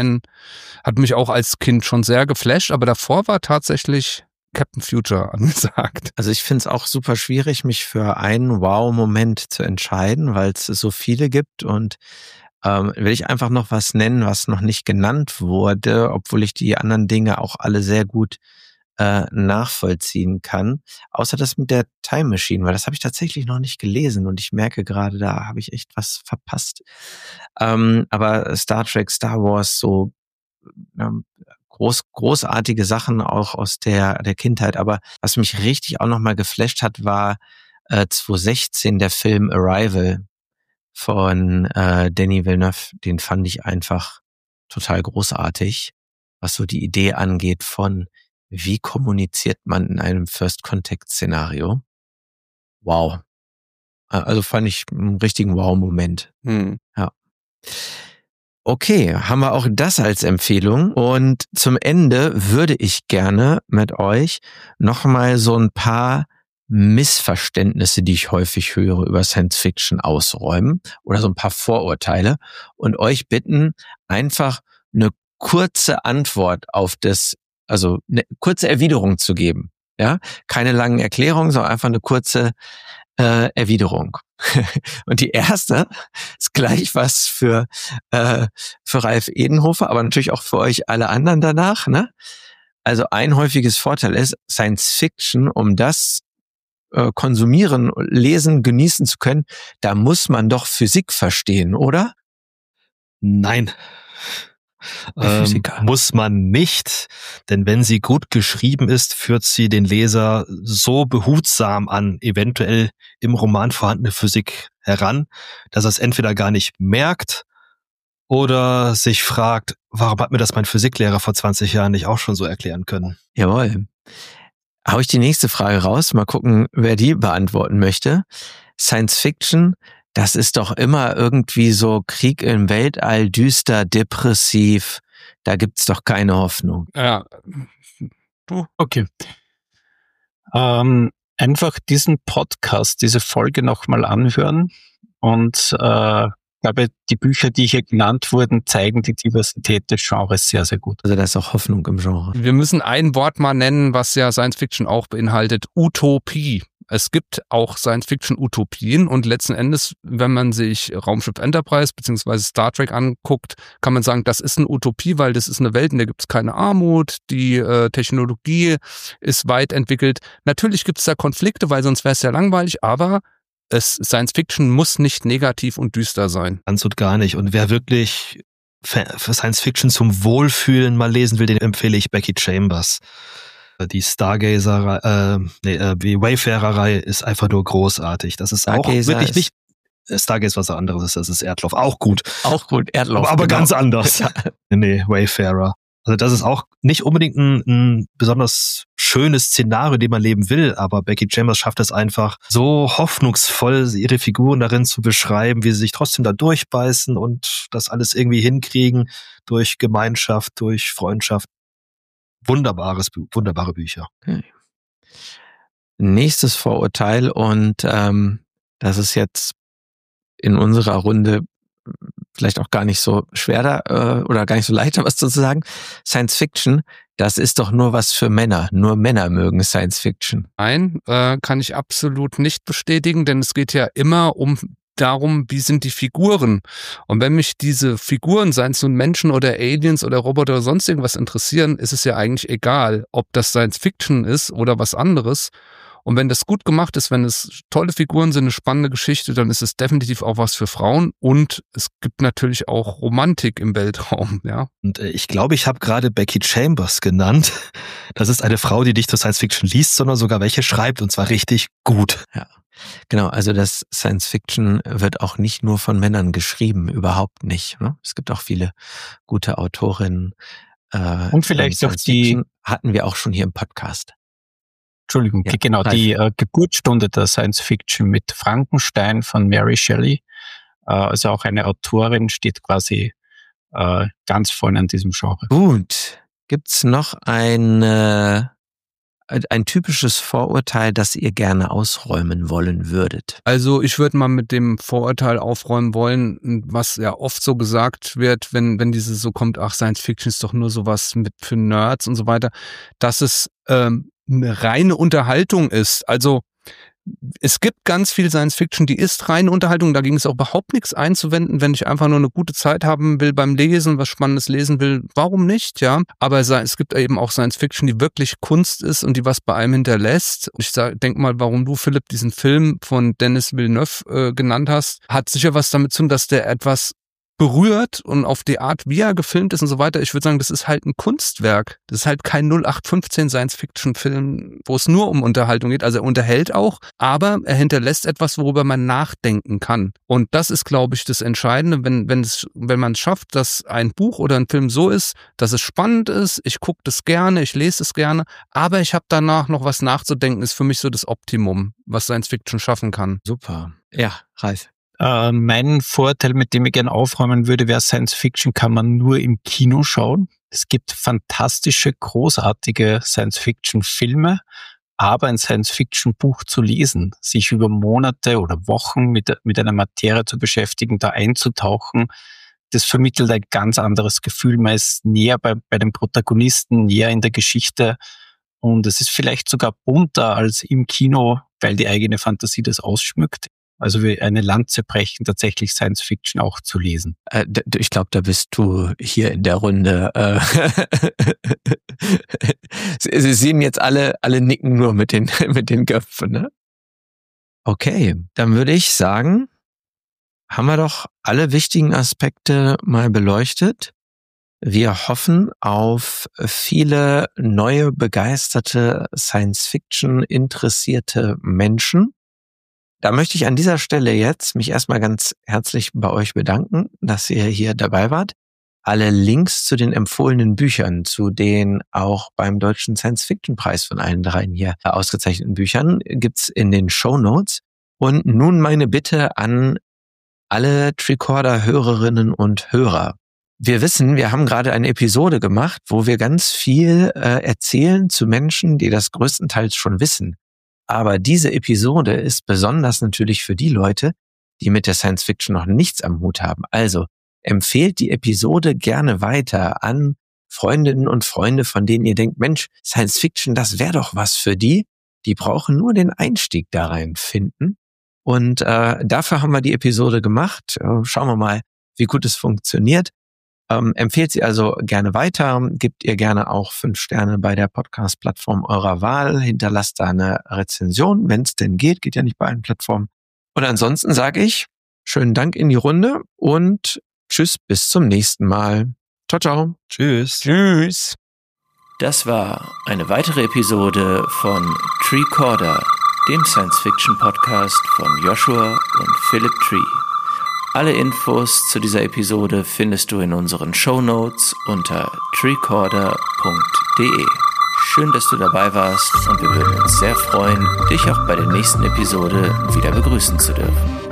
mich auch als Kind schon sehr geflasht, aber davor war tatsächlich Captain Future angesagt. Also ich finde es auch super schwierig, mich für einen Wow-Moment zu entscheiden, weil es so viele gibt und will ich einfach noch was nennen, was noch nicht genannt wurde, obwohl ich die anderen Dinge auch alle sehr gut nachvollziehen kann, außer das mit der Time Machine, weil das habe ich tatsächlich noch nicht gelesen und ich merke gerade, da habe ich echt was verpasst. Aber Star Trek, Star Wars, so großartige Sachen auch aus der Kindheit. Aber was mich richtig auch nochmal geflasht hat, war 2016 der Film Arrival von Denis Villeneuve. Den fand ich einfach total großartig, was so die Idee angeht von wie kommuniziert man in einem First-Contact-Szenario? Wow. Also fand ich einen richtigen Wow-Moment. Ja. Okay, haben wir auch das als Empfehlung. Und zum Ende würde ich gerne mit euch nochmal so ein paar Missverständnisse, die ich häufig höre über Science-Fiction ausräumen oder so ein paar Vorurteile und euch bitten, einfach eine kurze Antwort auf das, also eine kurze Erwiderung zu geben. Ja, keine langen Erklärungen, sondern einfach eine kurze Erwiderung. Und die erste ist gleich was für Ralf Edenhofer, aber natürlich auch für euch alle anderen danach. Ne? Also ein häufiges Vorteil ist, Science Fiction, um das konsumieren, lesen, genießen zu können, da muss man doch Physik verstehen, oder? Nein. Muss man nicht, denn wenn sie gut geschrieben ist, führt sie den Leser so behutsam an eventuell im Roman vorhandene Physik heran, dass er es entweder gar nicht merkt oder sich fragt, warum hat mir das mein Physiklehrer vor 20 Jahren nicht auch schon so erklären können? Jawohl. Hau ich die nächste Frage raus, mal gucken, wer die beantworten möchte. Science Fiction das ist doch immer irgendwie so Krieg im Weltall, düster, depressiv. Da gibt's doch keine Hoffnung. Ja. Okay. Einfach diesen Podcast, diese Folge nochmal anhören und ich glaube, die Bücher, die hier genannt wurden, zeigen die Diversität des Genres sehr, sehr gut. Also da ist auch Hoffnung im Genre. Wir müssen ein Wort mal nennen, was ja Science Fiction auch beinhaltet: Utopie. Es gibt auch Science-Fiction-Utopien und letzten Endes, wenn man sich Raumschiff Enterprise bzw. Star Trek anguckt, kann man sagen, das ist eine Utopie, weil das ist eine Welt, in der gibt es keine Armut, die Technologie ist weit entwickelt. Natürlich gibt es da Konflikte, weil sonst wäre es ja langweilig, aber Science-Fiction muss nicht negativ und düster sein. Ganz und gar nicht. Und wer wirklich für Science-Fiction zum Wohlfühlen mal lesen will, den empfehle ich Becky Chambers. Die die Wayfarer-Reihe ist einfach nur großartig. Das ist auch wirklich nicht... Stargazer was anderes, das ist Erdlauf. Auch gut. Auch gut, Erdlauf. Aber ganz anders. Nee, Wayfarer. Also das ist auch nicht unbedingt ein besonders schönes Szenario, dem man leben will, aber Becky Chambers schafft es einfach so hoffnungsvoll, ihre Figuren darin zu beschreiben, wie sie sich trotzdem da durchbeißen und das alles irgendwie hinkriegen durch Gemeinschaft, durch Freundschaft. Wunderbare Bücher. Okay. Nächstes Vorurteil und das ist jetzt in unserer Runde vielleicht auch gar nicht so schwer da oder gar nicht so leicht, was zu sagen. Science Fiction, das ist doch nur was für Männer. Nur Männer mögen Science Fiction. Nein, kann ich absolut nicht bestätigen, denn es geht ja immer darum, wie sind die Figuren. Und wenn mich diese Figuren, seien es nun Menschen oder Aliens oder Roboter oder sonst irgendwas interessieren, ist es ja eigentlich egal, ob das Science Fiction ist oder was anderes. Und wenn das gut gemacht ist, wenn es tolle Figuren sind, eine spannende Geschichte, dann ist es definitiv auch was für Frauen. Und es gibt natürlich auch Romantik im Weltraum, ja. Und ich glaube, ich habe gerade Becky Chambers genannt. Das ist eine Frau, die nicht nur Science Fiction liest, sondern sogar welche schreibt, und zwar richtig gut. Ja, genau. Also das Science Fiction wird auch nicht nur von Männern geschrieben, überhaupt nicht. Ne? Es gibt auch viele gute Autorinnen. Und vielleicht auch die hatten wir auch schon hier im Podcast. Entschuldigung, ja, genau, die Geburtsstunde der Science Fiction mit Frankenstein von Mary Shelley, also auch eine Autorin, steht quasi ganz vorne an diesem Genre. Gut, gibt's noch ein typisches Vorurteil, das ihr gerne ausräumen wollen würdet? Also ich würde mal mit dem Vorurteil aufräumen wollen, was ja oft so gesagt wird, wenn dieses so kommt, ach, Science Fiction ist doch nur sowas für Nerds und so weiter, dass es eine reine Unterhaltung ist. Also es gibt ganz viel Science-Fiction, die ist reine Unterhaltung, da ging es auch überhaupt nichts einzuwenden, wenn ich einfach nur eine gute Zeit haben will beim Lesen, was Spannendes lesen will, warum nicht, ja? Aber es gibt eben auch Science-Fiction, die wirklich Kunst ist und die was bei einem hinterlässt. Ich denk mal, warum du, Philipp, diesen Film von Denis Villeneuve genannt hast, hat sicher was damit zu tun, dass der etwas berührt und auf die Art, wie er gefilmt ist und so weiter. Ich würde sagen, das ist halt ein Kunstwerk. Das ist halt kein 0815 Science-Fiction-Film, wo es nur um Unterhaltung geht. Also er unterhält auch, aber er hinterlässt etwas, worüber man nachdenken kann. Und das ist, glaube ich, das Entscheidende, wenn man es schafft, dass ein Buch oder ein Film so ist, dass es spannend ist, ich gucke das gerne, ich lese es gerne, aber ich habe danach noch was nachzudenken, ist für mich so das Optimum, was Science-Fiction schaffen kann. Super. Ja, Ralf. Mein Vorteil, mit dem ich gerne aufräumen würde, wäre, Science Fiction kann man nur im Kino schauen. Es gibt fantastische, großartige Science Fiction Filme, aber ein Science Fiction Buch zu lesen, sich über Monate oder Wochen mit einer Materie zu beschäftigen, da einzutauchen, das vermittelt ein ganz anderes Gefühl. Man ist näher bei den Protagonisten, näher in der Geschichte und es ist vielleicht sogar bunter als im Kino, weil die eigene Fantasie das ausschmückt. Also wie eine Lanze brechen, tatsächlich Science Fiction auch zu lesen. Ich glaube, da bist du hier in der Runde. Sie sehen jetzt alle nicken nur mit den Köpfen, ne? Okay, dann würde ich sagen, haben wir doch alle wichtigen Aspekte mal beleuchtet. Wir hoffen auf viele neue, begeisterte Science-Fiction-interessierte Menschen. Da möchte ich an dieser Stelle jetzt mich erstmal ganz herzlich bei euch bedanken, dass ihr hier dabei wart. Alle Links zu den empfohlenen Büchern, zu den auch beim Deutschen Science-Fiction-Preis von allen dreien hier ausgezeichneten Büchern, gibt's in den Shownotes. Und nun meine Bitte an alle Tricorder-Hörerinnen und Hörer. Wir wissen, wir haben gerade eine Episode gemacht, wo wir ganz viel erzählen zu Menschen, die das größtenteils schon wissen. Aber diese Episode ist besonders natürlich für die Leute, die mit der Science Fiction noch nichts am Hut haben. Also empfehlt die Episode gerne weiter an Freundinnen und Freunde, von denen ihr denkt, Mensch, Science Fiction, das wäre doch was für die. Die brauchen nur den Einstieg da rein finden. Und dafür haben wir die Episode gemacht. Schauen wir mal, wie gut es funktioniert. Empfehlt sie also gerne weiter. Gebt ihr gerne auch 5 Sterne bei der Podcast-Plattform eurer Wahl. Hinterlasst da eine Rezension, wenn es denn geht. Geht ja nicht bei allen Plattformen. Und ansonsten sage ich, schönen Dank in die Runde und tschüss, bis zum nächsten Mal. Ciao, ciao. Tschüss. Tschüss. Das war eine weitere Episode von Tricorder, dem Science-Fiction-Podcast von Joshua und Philip Tree. Alle Infos zu dieser Episode findest du in unseren Shownotes unter tricorder.de. Schön, dass du dabei warst und wir würden uns sehr freuen, dich auch bei der nächsten Episode wieder begrüßen zu dürfen.